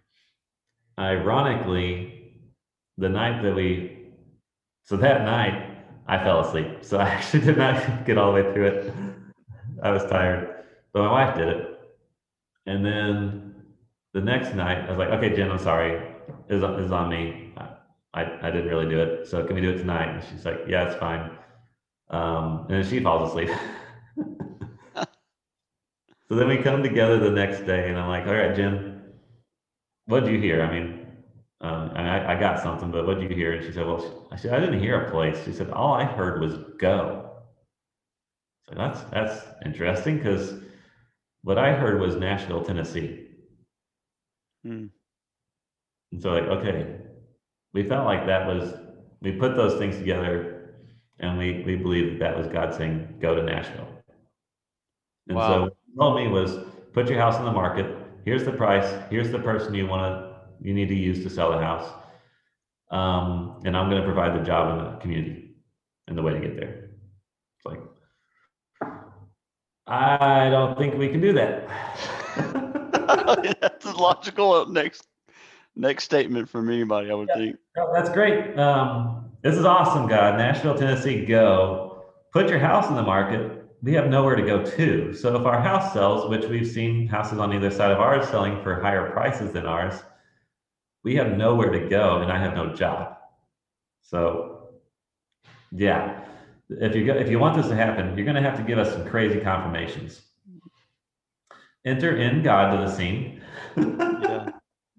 Ironically, the night that we, so that night, I fell asleep. So I actually did not get all the way through it. I was tired, but my wife did it. And then the next night, I was like, okay, Jen, I'm sorry. It's on, it's on me. I, I didn't really do it. So can we do it tonight? And she's like, yeah, it's fine. Um, and then she falls asleep. So then we come together the next day, and I'm like, all right, Jen, what did you hear? I mean, um, I, I got something, but what did you hear? And she said, well, I said, I didn't hear a place. She said, all I heard was go. So that's, that's interesting, because what I heard was Nashville, Tennessee. Hmm. And so like, okay, we felt like that was, we put those things together, and we, we believed that, that was God saying, go to Nashville. And Wow. so what he told me was, put your house on the market. Here's the price. Here's the person you want to, you need to use to sell the house. Um, and I'm going to provide the job in the community and the way to get there. It's like, I don't think we can do that. That's a logical next next statement from anybody, I would Yeah. think. Oh, that's great. Um, this is awesome, God. Nashville, Tennessee, go. Put your house in the market. We have nowhere to go to. So if our house sells, which we've seen houses on either side of ours selling for higher prices than ours, we have nowhere to go, and I have no job. So yeah, if you go, if you want this to happen, you're going to have to give us some crazy confirmations. Enter in God to the scene. Yeah.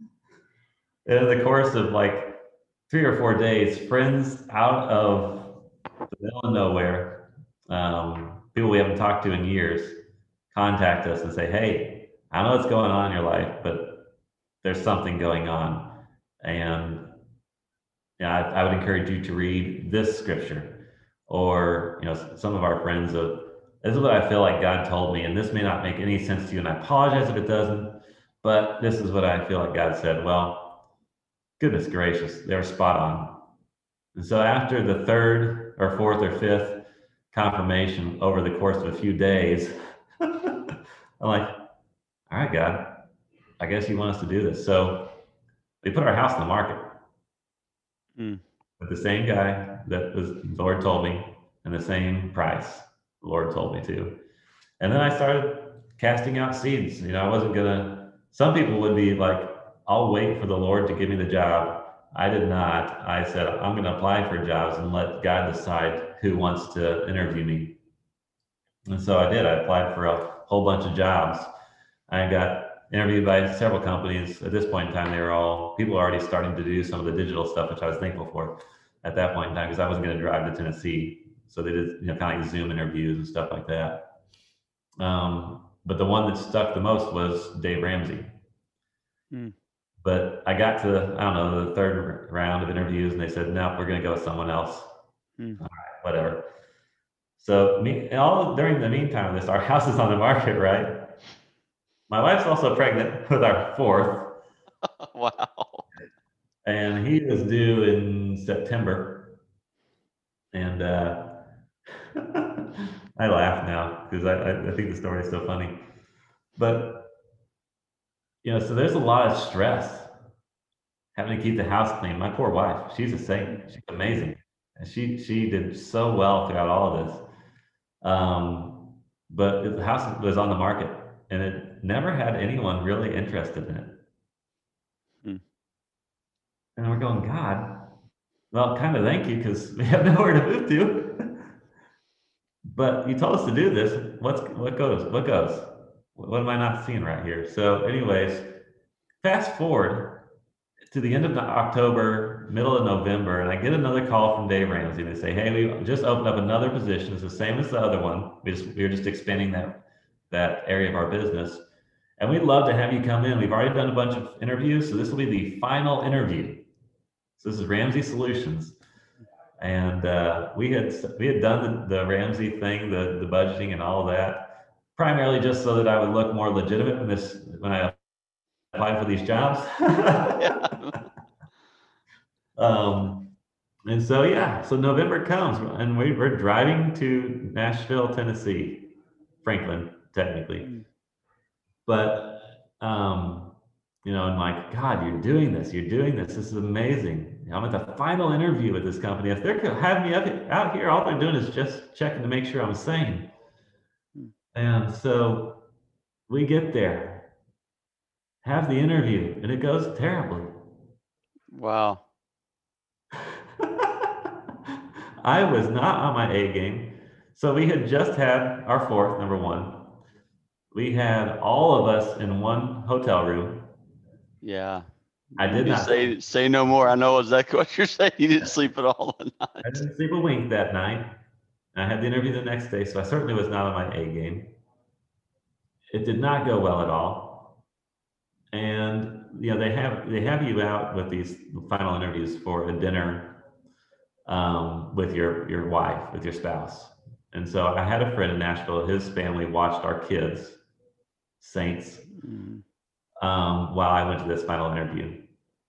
In the course of like three or four days, friends out of the middle of nowhere, um, people we haven't talked to in years, contact us and say, hey, I know what's going on in your life, but there's something going on. And yeah, I, I would encourage you to read this scripture. Or, you know, some of our friends of, this is what I feel like God told me, and this may not make any sense to you, and I apologize if it doesn't, but this is what I feel like God said. Well, goodness gracious, they were spot on. And so after the third or fourth or fifth confirmation over the course of a few days, I'm like, all right, God, I guess you want us to do this. So we put our house in the market Mm. with the same guy that was, the Lord told me, and the same price the Lord told me to. And then I started casting out seeds. You know, I wasn't gonna, some people would be like, I'll wait for the Lord to give me the job. I did not. I said, I'm gonna apply for jobs and let God decide who wants to interview me. And so I did. I applied for a whole bunch of jobs. I got interviewed by several companies. At this point in time, they were all, people were already starting to do some of the digital stuff, which I was thankful for at that point in time, because I wasn't going to drive to Tennessee. So they did, you know, kind of like Zoom interviews and stuff like that. Um, but the one that stuck the most was Dave Ramsey. Hmm. But I got to, I don't know, the third round of interviews, and they said, no, we're going to go with someone else. Hmm. All right, whatever. So me, and all during the meantime of this, our house is on the market, right? My wife's also pregnant with our fourth. Wow. And he was due in September. And uh, I laugh now because I, I, I think the story is so funny. But, you know, so there's a lot of stress having to keep the house clean. My poor wife, she's a saint. She's amazing. And she, she did so well throughout all of this. Um, but the house was on the market. and it never had anyone really interested in it. Hmm. And we're going, God, well, kind of thank you, because we have nowhere to move to. But you told us to do this. What's what goes? What goes? What am I not seeing right here? So, anyways, fast forward to the end of October, middle of November, and I get another call from Dave Ramsey. They say, "Hey, we just opened up another position. It's the same as the other one. We just we are just expanding that that area of our business, and we'd love to have you come in. We've already done a bunch of interviews, so this will be the final interview. So this is Ramsey Solutions." And uh, we had we had done the, the Ramsey thing, the the budgeting and all of that, primarily just so that I would look more legitimate when this when I applied for these jobs. um, and so yeah, so November comes, and we, we're driving to Nashville, Tennessee, Franklin, technically, Mm. but um, you know, I'm like, God, you're doing this, you're doing this. This is amazing. I'm at the final interview with this company. If they're having me up, out here, all they're doing is just checking to make sure I'm sane. Hmm. And so we get there, have the interview, and it goes terribly. Wow. I was not on my A game. So we had just had our fourth, number one. We had all of us in one hotel room. Yeah. I did You not say say no more. I know exactly what you're saying. You didn't sleep at all the night. I didn't sleep a wink that night. I had the interview the next day, so I certainly was not on my A game. It did not go well at all. And you know, they have they have you out with these final interviews for a dinner um, with your your wife, with your spouse. And so I had a friend in Nashville. His family watched our kids, Saints, Mm. um, while I went to this final interview.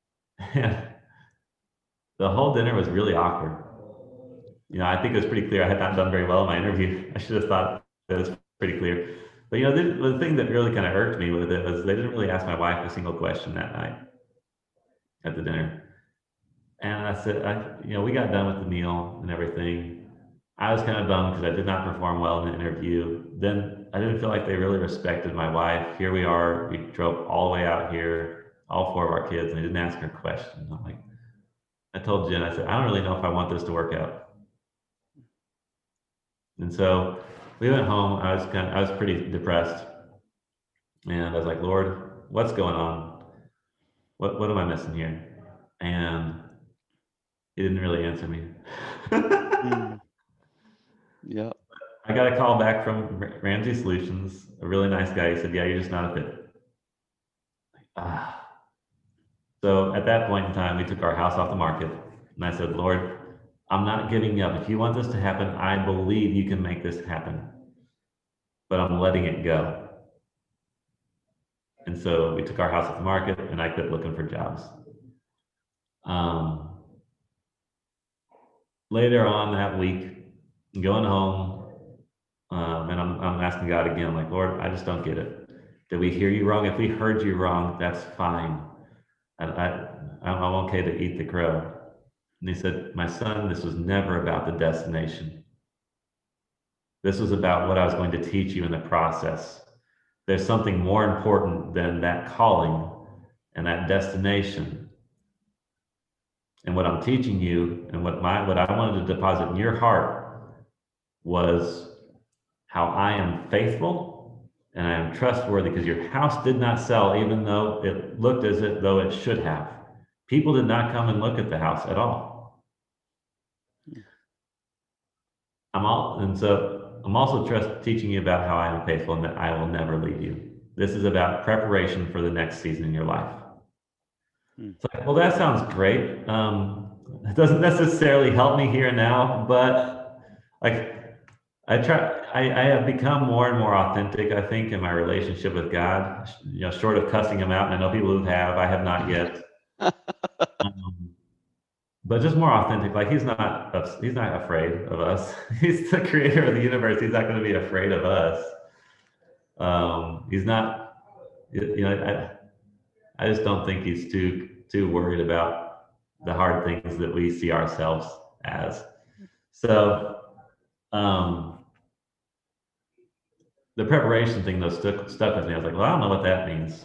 The whole dinner was really awkward. You know, I think it was pretty clear I had not done very well in my interview. I should have thought it was pretty clear. But, you know, the, the thing that really kind of irked me with it was they didn't really ask my wife a single question that night at the dinner. And I said, I, you know, we got done with the meal and everything. I was kind of bummed because I did not perform well in the interview. Then I didn't feel like they really respected my wife. Here we are. We drove all the way out here, all four of our kids, and they didn't ask her a question. I'm like, I told Jen, I said, I don't really know if I want this to work out. And so we went home. I was kind of, I was pretty depressed, and I was like, Lord, what's going on? What what am I missing here? And he didn't really answer me. Mm. Yeah. I got a call back from Ramsey Solutions, a really nice guy. He said, yeah, you're just not a fit. Ah. So at that point in time, we took our house off the market, and I said, Lord, I'm not giving up. If you want this to happen, I believe you can make this happen, but I'm letting it go. And so we took our house off the market, and I quit looking for jobs. Um, later on that week, I'm going home, um, and I'm, I'm asking God again, like, Lord, I just don't get it. Did we hear you wrong? If we heard you wrong, that's fine. I, I, I'm okay to eat the crow. And he said, my son, this was never about the destination. This was about what I was going to teach you in the process. There's something more important than that calling and that destination. And what I'm teaching you and what my what I wanted to deposit in your heart was how I am faithful and I am trustworthy, because your house did not sell even though it looked as if though it should have. People did not come and look at the house at all. I'm all, and so I'm also trust, teaching you about how I am faithful and that I will never leave you. This is about preparation for the next season in your life. Hmm. It's like, well, that sounds great. Um, it doesn't necessarily help me here and now, but like I try, I, I have become more and more authentic, I think, in my relationship with God. You know, short of cussing him out, and I know people who have, I have not yet. um, but just more authentic. Like he's not, he's not afraid of us. He's the creator of the universe. He's not going to be afraid of us. Um, he's not, you know, I, I just don't think he's too too worried about the hard things that we see ourselves as. So, um, the preparation thing though stuck stuck with me. I was like, well, I don't know what that means.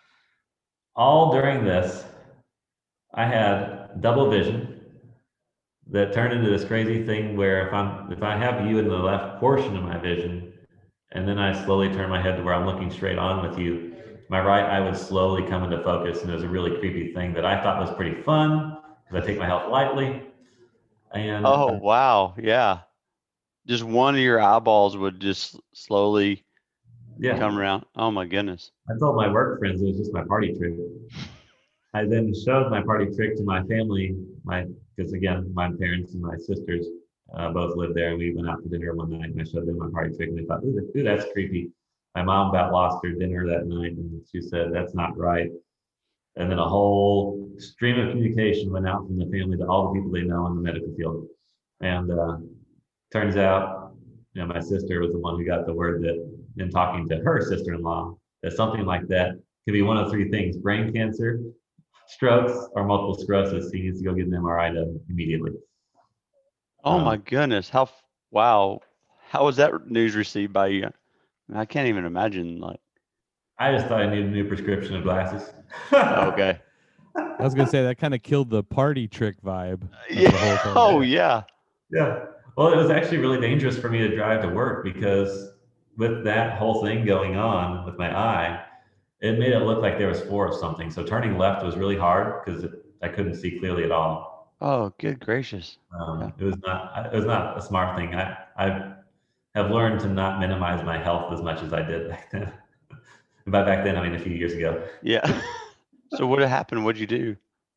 All during this, I had double vision that turned into this crazy thing where if I'm if I have you in the left portion of my vision, and then I slowly turn my head to where I'm looking straight on with you, my right eye would slowly come into focus, and it was a really creepy thing that I thought was pretty fun because I take my health lightly. And Oh, wow. Yeah. Just one of your eyeballs would just slowly yeah, come around. Oh my goodness. I told my work friends it was just my party trick. I then showed my party trick to my family, my because again, my parents and my sisters uh, both lived there, and we went out to dinner one night, and I showed them my party trick, and they thought, ooh, ooh, that's creepy. My mom about lost her dinner that night, and she said, that's not right. And then a whole stream of communication went out from the family to all the people they know in the medical field. And uh, turns out, you know, my sister was the one who got the word that, in talking to her sister-in-law, that something like that could be one of three things: brain cancer, strokes, or multiple sclerosis. He needs to go get an M R I done immediately. Oh Um, my goodness. How, f- wow. How was that news received by you? I can't even imagine, like, I just thought I needed a new prescription of glasses. okay. I was gonna say that kind of killed the party trick vibe. of the Yeah. whole thing. Oh yeah. Yeah. Well, it was actually really dangerous for me to drive to work because with that whole thing going on with my eye, it made it look like there was four of something. So turning left was really hard because I couldn't see clearly at all. Oh, good gracious. Um, Yeah. It was not. It was not a smart thing. I I have learned to not minimize my health as much as I did back then. By back then, I mean a few years ago. Yeah. So what happened? What'd you do?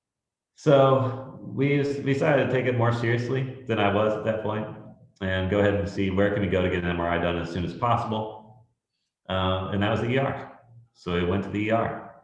So we just decided to take it more seriously than I was at that point, and go ahead and see where can we go to get an M R I done as soon as possible. Um, and that was the E R. So we went to the E R,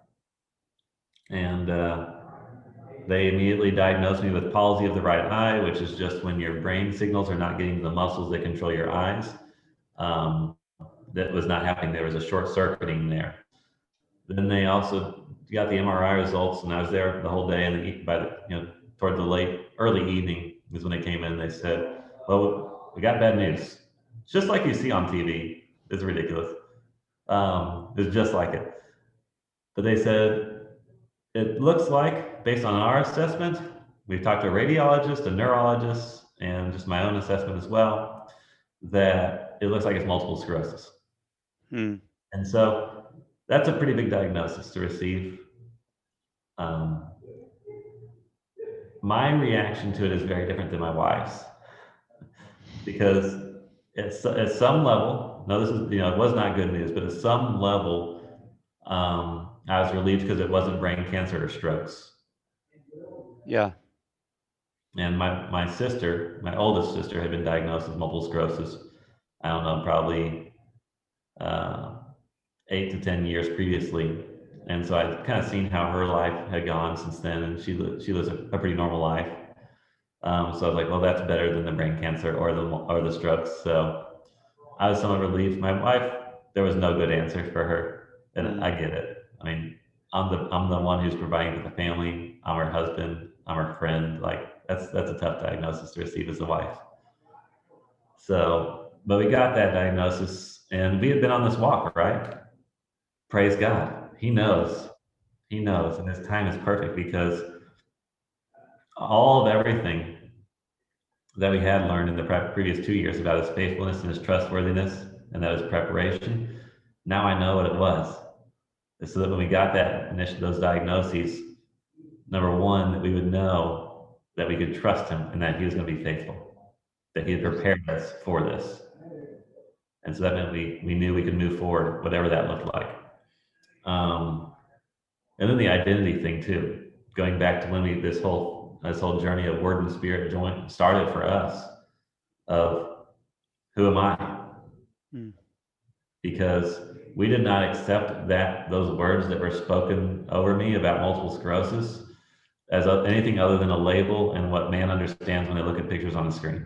and uh, they immediately diagnosed me with palsy of the right eye, which is just when your brain signals are not getting to the muscles that control your eyes. Um, that was not happening. There was a short circuiting there. Then they also got the M R I results, and I was there the whole day. And then by the, you know, toward the late, early evening is when they came in. They said, "Well, we got bad news." It's just like you see on T V. It's ridiculous. Um, it's just like it. But they said, it looks like, based on our assessment, we've talked to a radiologist, a neurologist, and just my own assessment as well, that it looks like it's multiple sclerosis. Hmm. And so that's a pretty big diagnosis to receive. Um, my reaction to it is very different than my wife's, because it's, at some level, no, this is, you know, it was not good news, but at some level, um, I was relieved because it wasn't brain cancer or strokes. Yeah. And my, my sister, my oldest sister, had been diagnosed with multiple sclerosis, I don't know, probably uh, eight to ten years previously. And so I'd kind of seen how her life had gone since then, and she, li- she lives a, a pretty normal life. Um, so I was like, well, that's better than the brain cancer or the, or the strokes. So I was somewhat relieved. My wife, there was no good answer for her, and Mm. I get it. I mean, I'm the I'm the one who's providing for the family. I'm her husband. I'm her friend. Like that's that's a tough diagnosis to receive as a wife. So, but we got that diagnosis, and we had been on this walk, right? Praise God. He knows. He knows, and his time is perfect because all of everything that we had learned in the pre- previous two years about his faithfulness and his trustworthiness and that his preparation, now I know what it was. So that when we got that initial, those diagnoses, number one, that we would know that we could trust him and that he was going to be faithful, that he had prepared us for this. And so that meant we, we knew we could move forward, whatever that looked like. Um, and then the identity thing too, going back to when we, this whole, this whole journey of Word and Spirit joint started for us, of who am I? Hmm. Because we did not accept that those words that were spoken over me about multiple sclerosis as a, anything other than a label and what man understands when they look at pictures on the screen.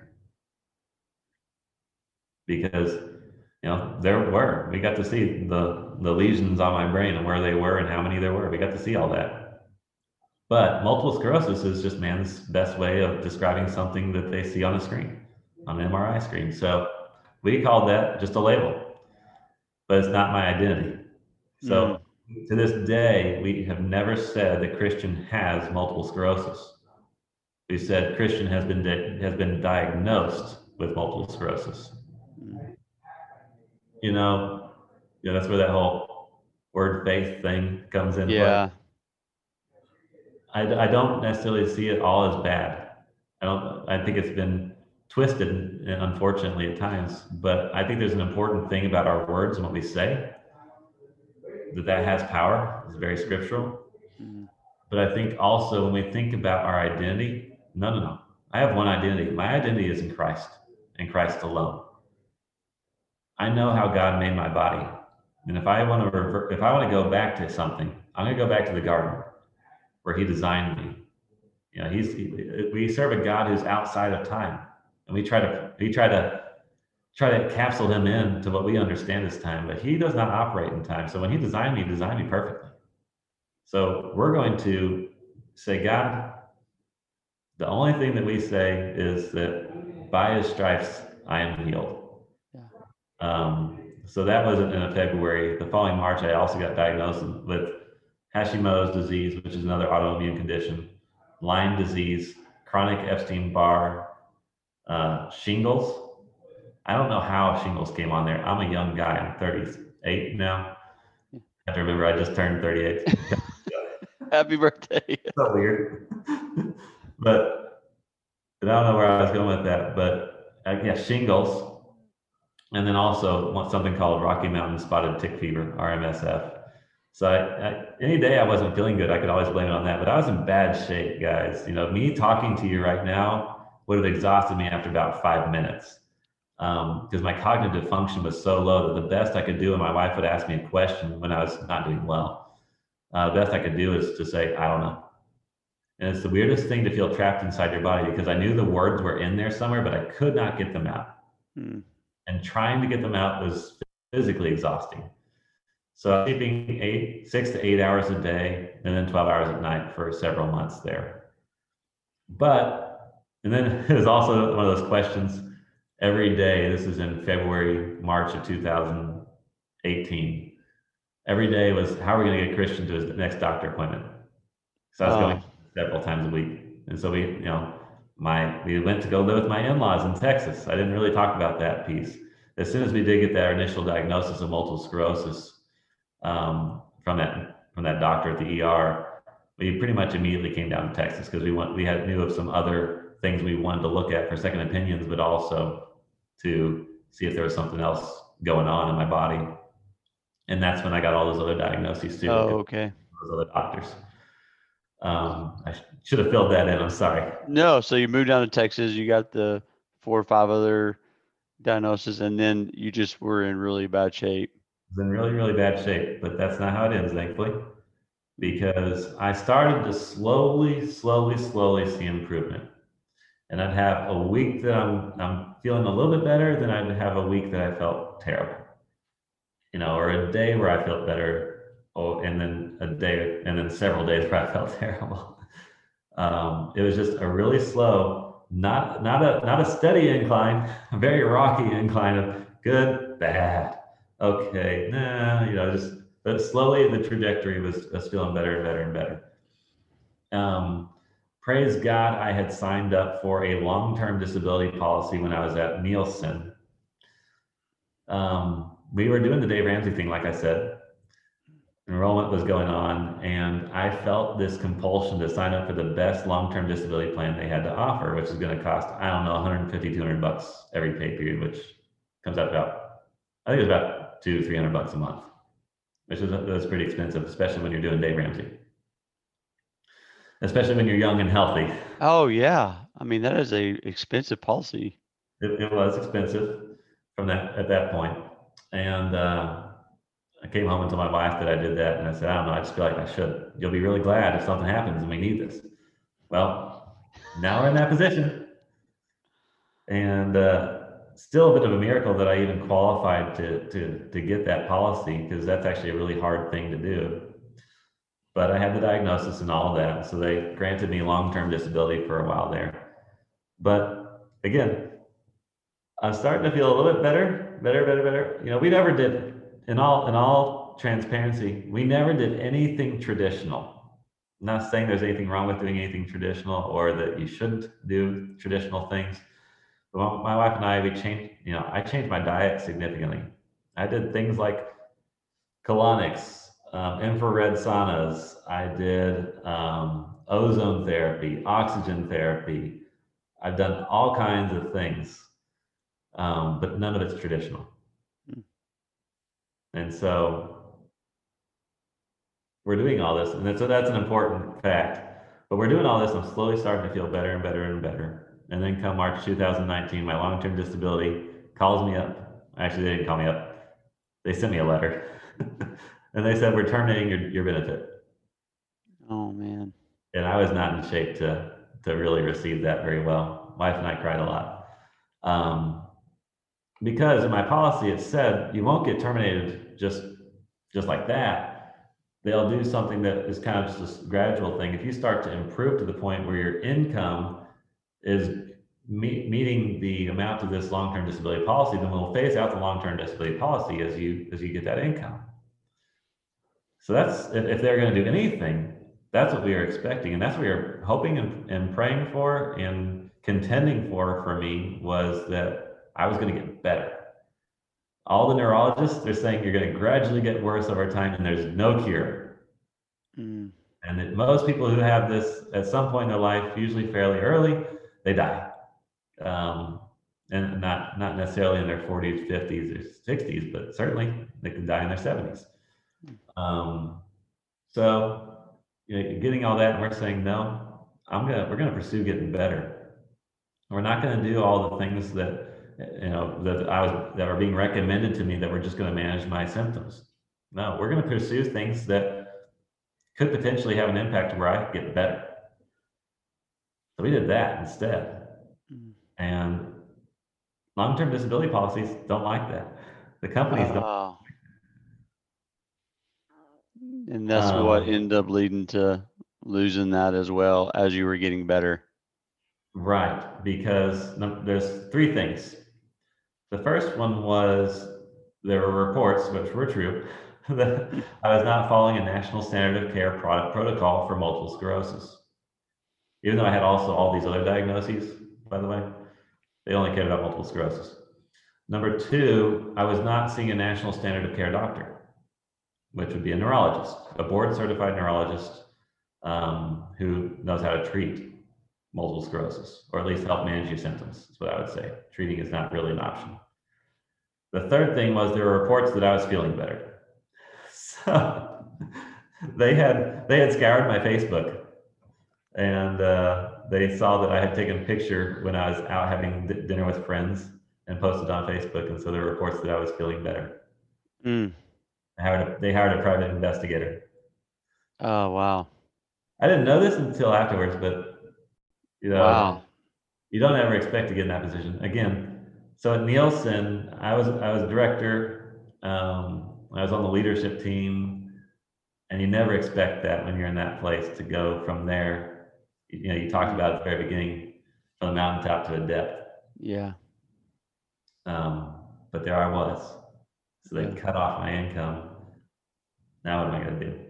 Because, you know, there were, we got to see the, the lesions on my brain and where they were and how many there were. We got to see all that. But multiple sclerosis is just man's best way of describing something that they see on a screen, on an M R I screen. So we called that just a label. but it's not my identity. So Mm. to this day, we have never said that Christian has multiple sclerosis. We said Christian has been di- has been diagnosed with multiple sclerosis. Mm. You know, you know that's where that whole word faith thing comes in play. Yeah. I, I don't necessarily see it all as bad. I don't. I think it's been twisted, unfortunately, at times. But I think there's an important thing about our words and what we say, that that has power. It's very scriptural. Mm. But I think also when we think about our identity, no, no, no. I have one identity. My identity is in Christ, in Christ alone. I know how God made my body, and if I want to revert, if I want to go back to something, I'm going to go back to the garden where He designed me. You know, He's he, we serve a God who's outside of time, and we try to we try to try to capsule Him in to what we understand as time, but He does not operate in time. So when He designed me, He designed me perfectly. So we're going to say, God, the only thing that we say is that by His stripes I am healed. Yeah. Um, so that was in February. The following March, I also got diagnosed with Hashimoto's disease, which is another autoimmune condition, Lyme disease, chronic Epstein-Barr, uh, shingles. I don't know how shingles came on there. I'm a young guy. I'm thirty-eight now. I have to remember I just turned thirty-eight. Happy birthday. So weird. but, but I don't know where I was going with that. But uh, yeah, shingles. And then also something called Rocky Mountain Spotted Tick Fever, R M S F. So I, I, any day I wasn't feeling good, I could always blame it on that. But I was in bad shape, guys. You know, me talking to you right now would have exhausted me after about five minutes because um, my cognitive function was so low that the best I could do, and my wife would ask me a question when I was not doing well, uh, the best I could do is to say, I don't know. And it's the weirdest thing to feel trapped inside your body because I knew the words were in there somewhere, but I could not get them out. Hmm. And trying to get them out was physically exhausting. So sleeping eight, six to eight hours a day, and then twelve hours at night for several months there. But, and then it was also one of those questions every day. This is in February, March of two thousand eighteen. Every day was, how are we going to get Christian to his next doctor appointment? So I was oh. going several times a week. And so we, you know, my, we went to go live with my in-laws in Texas. I didn't really talk about that piece. As soon as we did get that initial diagnosis of multiple sclerosis um, from that from that doctor at the E R, we pretty much immediately came down to Texas because we want we had knew of some other things we wanted to look at for second opinions, but also to see if there was something else going on in my body. And that's when I got all those other diagnoses too. Oh, okay. Those other doctors. Um, I sh- should have filled that in. I'm sorry. No, so you moved down to Texas. You got the four or five other diagnoses, and then you just were in really bad shape. I was in really, really bad shape, but that's not how it ends, thankfully, because I started to slowly, slowly, slowly see improvement. And I'd have a week that I'm I'm feeling a little bit better, then I'd have a week that I felt terrible. You know, or a day where I felt better, oh, and then a day, and then several days where I felt terrible. Um, it was just a really slow, not not a not a steady incline, a very rocky incline of good, bad, okay, nah, you know, just but slowly the trajectory was, was feeling better and better and better. Um, praise God, I had signed up for a long-term disability policy when I was at Nielsen. Um, we were doing the Dave Ramsey thing, like I said. Enrollment was going on, and I felt this compulsion to sign up for the best long-term disability plan they had to offer, which is going to cost, I don't know, one hundred fifty, two hundred bucks every pay period, which comes out about, I think it's about two, three hundred bucks a month, which is that's pretty expensive, especially when you're doing Dave Ramsey, especially when you're young and healthy. Oh yeah, I mean that is a expensive policy. It, it was expensive from that at that point, and. Uh, I came home and told my wife that I did that, and I said, I don't know, I just feel like I should. You'll be really glad if something happens and we need this. Well, now we're in that position. And uh, still a bit of a miracle that I even qualified to, to, to get that policy, because that's actually a really hard thing to do. But I had the diagnosis and all of that, so they granted me long-term disability for a while there. But again, I'm starting to feel a little bit better, better, better, better. You know, we never did in all in all transparency, we never did anything traditional. I'm not saying there's anything wrong with doing anything traditional or that you shouldn't do traditional things. But my wife and I, we changed, you know, I changed my diet significantly. I did things like colonics, um, infrared saunas. I did um, ozone therapy, oxygen therapy. I've done all kinds of things, um, but none of it's traditional. Mm. And so we're doing all this, and so that's an important fact. But we're doing all this, I'm slowly starting to feel better and better and better. And then come March two thousand nineteen, my long-term disability calls me up. Actually, they didn't call me up. They sent me a letter. And they said, we're terminating your, your benefit. Oh man. And I was not in shape to, to really receive that very well. Wife and I cried a lot. Um, because in my policy, it said you won't get terminated just, just like that. They'll do something that is kind of just this gradual thing. If you start to improve to the point where your income is me- meeting the amount of this long-term disability policy, then we'll phase out the long-term disability policy as you as you get that income. So that's, if, if they're going to do anything, that's what we are expecting, and that's what we are hoping and, and praying for and contending for. For me, was that I was going to get better. All the neurologists, they're saying you're going to gradually get worse over time, and there's no cure. Mm. And that most people who have this at some point in their life, usually fairly early, they die. Um, and not not necessarily in their forties, fifties, or sixties, but certainly they can die in their seventies. Um, so you know, getting all that, and we're saying no. I'm gonna we're gonna pursue getting better. We're not gonna do all the things that you know that I was that are being recommended to me that we're just gonna manage my symptoms. No, we're gonna pursue things that could potentially have an impact to where I could get better. So we did that instead. Mm. And long-term disability policies don't like that. The companies don't. Oh. And that's what Um, ended up leading to losing that as well as you were getting better. right, because num- there's three things. The first one was there were reports, which were true, that I was not following a national standard of care product protocol for multiple sclerosis. Even though I had also all these other diagnoses, by the way, they only cared about multiple sclerosis. Number two, I was not seeing a national standard of care doctor, which would be a neurologist, a board certified neurologist um, who knows how to treat multiple sclerosis, or at least help manage your symptoms, is what I would say. Treating is not really an option. The third thing was there were reports that I was feeling better. So they had they had scoured my Facebook, and uh, they saw that I had taken a picture when I was out having d- dinner with friends and posted on Facebook, and so there were reports that I was feeling better. Mm. They hired a, they hired a private investigator. Oh wow. I didn't know this until afterwards, but you know, Wow. you don't ever expect to get in that position again. So at Nielsen, I was I was director. Um, I was on the leadership team, and you never expect that when you're in that place to go from there. You know, you talked about at the very beginning, from the mountaintop to a depth. Yeah. Um, but there I was. So they Yeah. cut off my income. Now what am I going to do?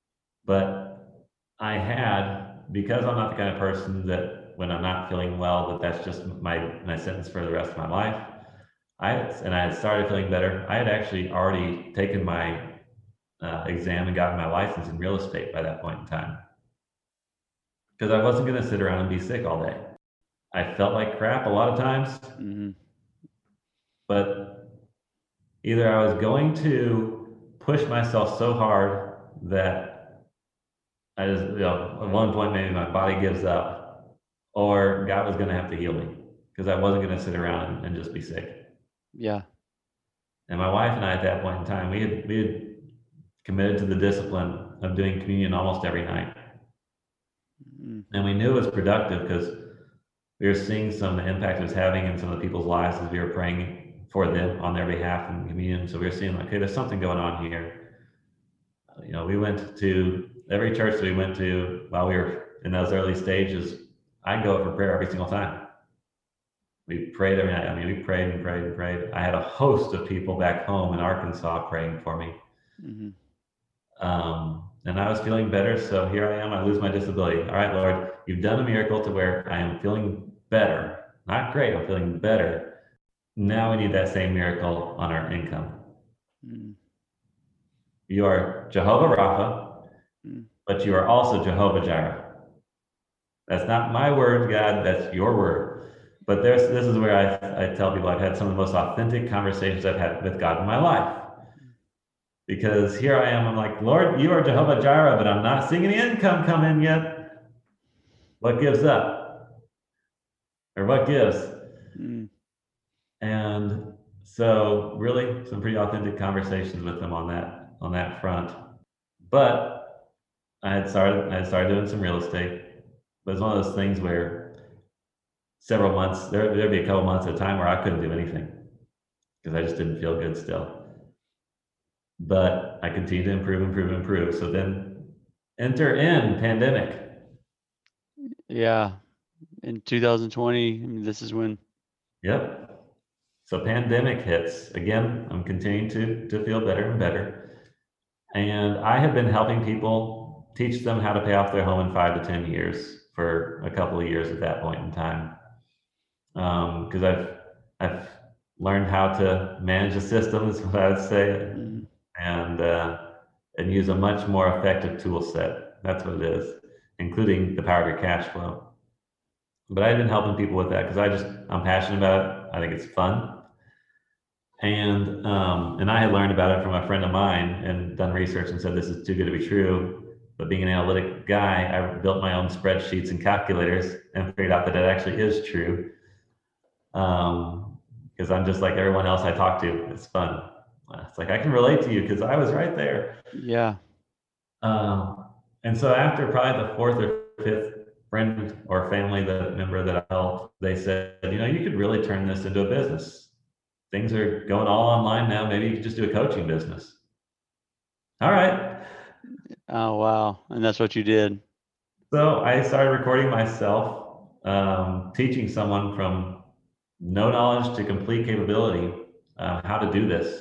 But I had, because I'm not the kind of person that when I'm not feeling well, that that's just my my sentence for the rest of my life. I and I had started feeling better. I had actually already taken my uh, exam and gotten my license in real estate by that point in time, because I wasn't going to sit around and be sick all day. I felt like crap a lot of times, Mm-hmm. but either I was going to push myself so hard that I just, you know, at one point maybe my body gives up, or God was going to have to heal me, because I wasn't going to sit around and, and just be sick. Yeah. And my wife and I, at that point in time, we had we had committed to the discipline of doing communion almost every night, Mm. and we knew it was productive because we were seeing some of the impact it was having in some of the people's lives as we were praying for them on their behalf in communion. So we were seeing like, okay, there's something going on here. You know, we went to every church that we went to while we were in those early stages. I'd go up for prayer every single time. We prayed every night. I mean, we prayed and prayed and prayed. I had a host of people back home in Arkansas praying for me. Mm-hmm. Um, and I was feeling better. So here I am. I lose my disability. All right, Lord, you've done a miracle to where I am feeling better. Not great. I'm feeling better. Now we need that same miracle on our income. Mm-hmm. You are Jehovah Rapha, mm-hmm. but you are also Jehovah Jireh. That's not my word, God. That's your word. But there's, this is where I, I tell people I've had some of the most authentic conversations I've had with God in my life. Because here I am, I'm like, Lord, you are Jehovah Jireh, but I'm not seeing any income come in yet. What gives up? Or what gives? Mm. And so really some pretty authentic conversations with them on that, on that front. But I had started, I had started doing some real estate. But it's one of those things where several months, there, there'd be a couple months at a time where I couldn't do anything because I just didn't feel good still. But I continued to improve, improve, improve. So then enter in pandemic. Yeah. In two thousand twenty, I mean, this is when. Yep. So pandemic hits. Again, I'm continuing to, to feel better and better. And I have been helping people teach them how to pay off their home in five to ten years for a couple of years at that point in time. Um, because I've, I've learned how to manage a system, is what I would say. Mm-hmm. and uh, and use a much more effective tool set. That's what it is, including the power of your cash flow. But I've been helping people with that because I just, I'm passionate about it. I think it's fun. And um, and I had learned about it from a friend of mine and done research and said, this is too good to be true. But being an analytic guy, I built my own spreadsheets and calculators and figured out that it actually is true. Um, because I'm just like everyone else I talk to. It's fun. It's like, I can relate to you because I was right there. Yeah. Um, and so after probably the fourth or fifth friend or family that member that I helped, they said, you know, you could really turn this into a business. Things are going all online now. Maybe you could just do a coaching business. All right. Oh, wow. And that's what you did. So I started recording myself, um, teaching someone from no knowledge to complete capability, uh, how to do this.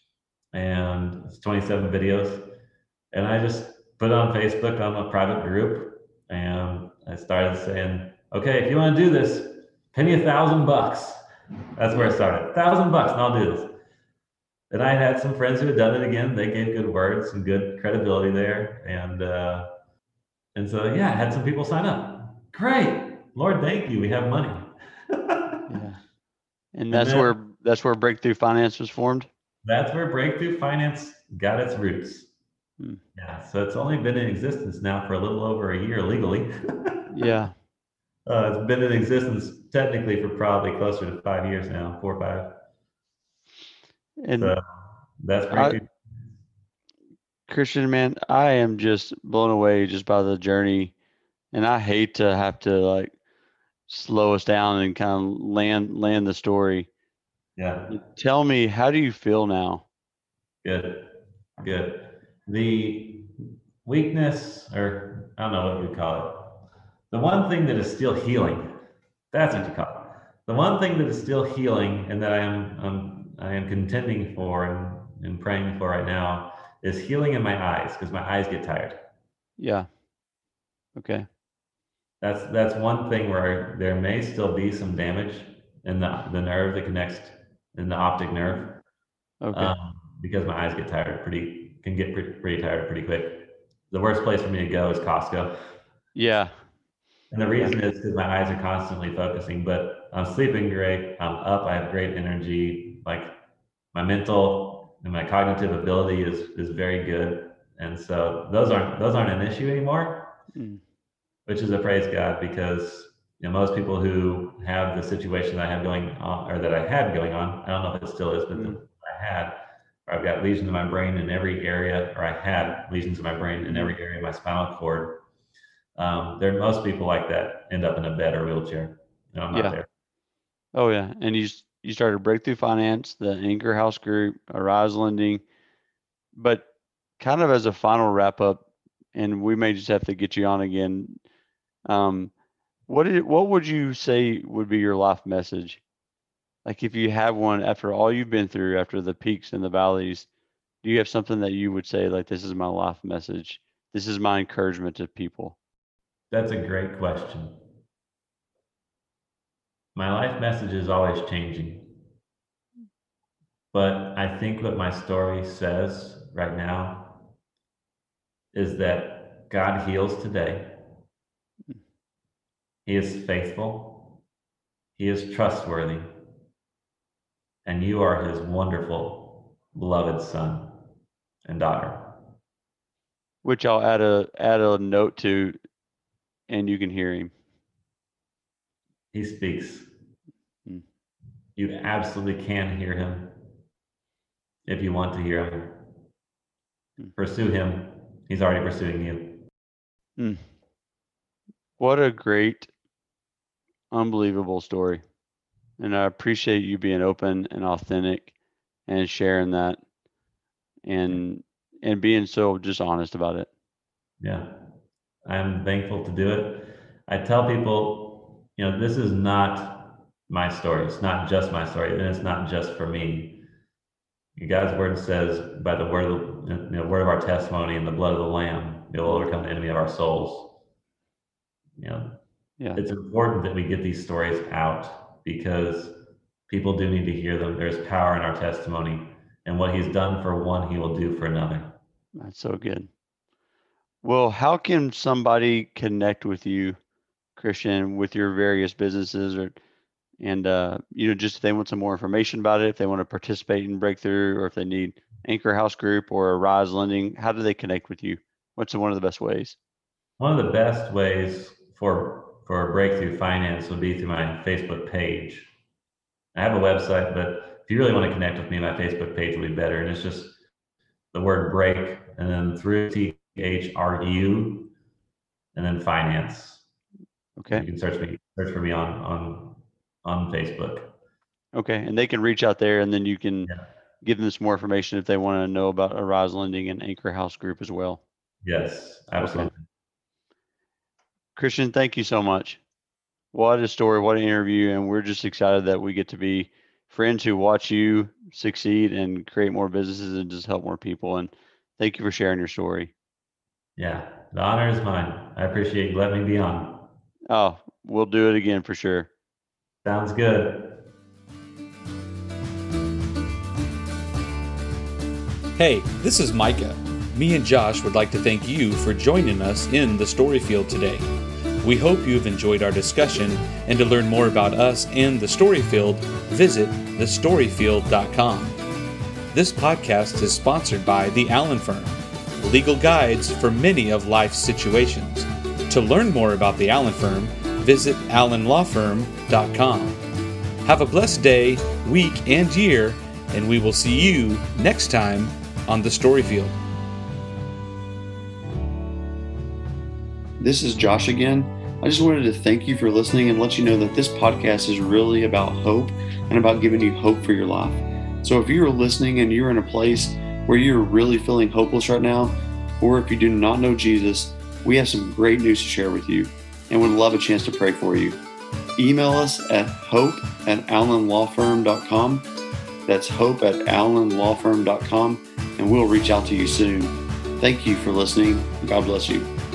And it's twenty-seven videos. And I just put it on Facebook on a private group. And I started saying, okay, if you want to do this, pay me a thousand bucks. That's where it started. A thousand bucks and I'll do this. And I had some friends who had done it again. They gave good words and good credibility there. And, uh, and so, yeah, I had some people sign up. Great. Lord, thank you. We have money. Yeah. And that's and then, where, that's where Breakthrough Finance was formed. That's where Breakthrough Finance got its roots. Hmm. Yeah, so it's only been in existence now for a little over a year legally. Yeah. Uh, it's been in existence technically for probably closer to five years now, four or five. And so that's Breakthrough. I, Christian, man, I am just blown away just by the journey. And I hate to have to like slow us down and kind of land land the story. Yeah. Tell me, how do you feel now? Good, good. The weakness, or I don't know what you call it. The one thing that is still healing, that's what you call it. The one thing that is still healing and that I am um, I am contending for and, and praying for right now is healing in my eyes, because my eyes get tired. Yeah. Okay. That's that's one thing where there may still be some damage in the, the nerve that connects in the optic nerve. Okay. Um, because my eyes get tired pretty, can get pretty, pretty tired pretty quick. The worst place for me to go is Costco. Yeah. And the reason yeah. is because my eyes are constantly focusing, but I'm sleeping great. I'm up. I have great energy. Like my mental and my cognitive ability is, is very good. And so those aren't, those aren't an issue anymore, mm. which is a praise God, because you know, most people who have the situation that I have going on, or that I had going on, I don't know if it still is, but mm. the, I had, or I've got lesions in my brain in every area, or I had lesions in my brain in every area of my spinal cord. Um, there, most people like that end up in a bed or wheelchair. No, I'm not yeah. there. Oh yeah, and you you started Breakthrough Finance, the Anchor House Group, Arise Lending, but kind of as a final wrap up, and we may just have to get you on again. Um, what did what would you say would be your life message? like if you have one after all you've been through, after the peaks and the valleys, do you have something that you would say like, this is my life message? This is my encouragement to people? That's a great question. My life message is always changing. But I think what my story says right now is that God heals today. He is faithful. He is trustworthy. And you are his wonderful, beloved son and daughter. Which I'll add a add a note to, and you can hear him. He speaks. Hmm. You absolutely can hear him if you want to hear him. Hmm. Pursue him. He's already pursuing you. Hmm. What a great, unbelievable story. And I appreciate you being open and authentic and sharing that and and being so just honest about it. Yeah. I'm thankful to do it. I tell people, you know, this is not my story. It's not just my story, and it's not just for me. God's word says, by the word of, you know, word of our testimony and the blood of the Lamb, we will overcome the enemy of our souls. You know, Yeah. It's important that we get these stories out because people do need to hear them. There's power in our testimony, and what he's done for one, he will do for another. That's so good. Well, how can somebody connect with you, Christian, with your various businesses, or and uh, you know, just if they want some more information about it, if they want to participate in Breakthrough, or if they need Anchor House Group or Arise Lending, how do they connect with you? What's one of the best ways? One of the best ways for for Breakthrough Finance would be through my Facebook page. I have a website, but if you really want to connect with me, my Facebook page will be better. And it's just the word break and then through T H R U and then finance. Okay. You can search me, search for me on on on Facebook. Okay. And they can reach out there, and then you can Yeah. give them some more information if they want to know about Arise Lending and Anchor House Group as well. Yes, absolutely. Okay. Christian, thank you so much. What a story, what an interview, and we're just excited that we get to be friends who watch you succeed and create more businesses and just help more people. And thank you for sharing your story. Yeah, the honor is mine. I appreciate you letting me be on. Oh, we'll do it again for sure. Sounds good. Hey, this is Micah. Me and Josh would like to thank you for joining us in the Storyfield today. We hope you've enjoyed our discussion, and to learn more about us and the Storyfield, visit the storyfield dot com. This podcast is sponsored by The Allen Firm, legal guides for many of life's situations. To learn more about The Allen Firm, visit allen law firm dot com. Have a blessed day, week, and year, and we will see you next time on the Storyfield. This is Josh again. I just wanted to thank you for listening and let you know that this podcast is really about hope and about giving you hope for your life. So if you're listening and you're in a place where you're really feeling hopeless right now, or if you do not know Jesus, we have some great news to share with you and would love a chance to pray for you. Email us at hope at allen law firm dot com. That's hope at allen law firm dot com, and we'll reach out to you soon. Thank you for listening. God bless you.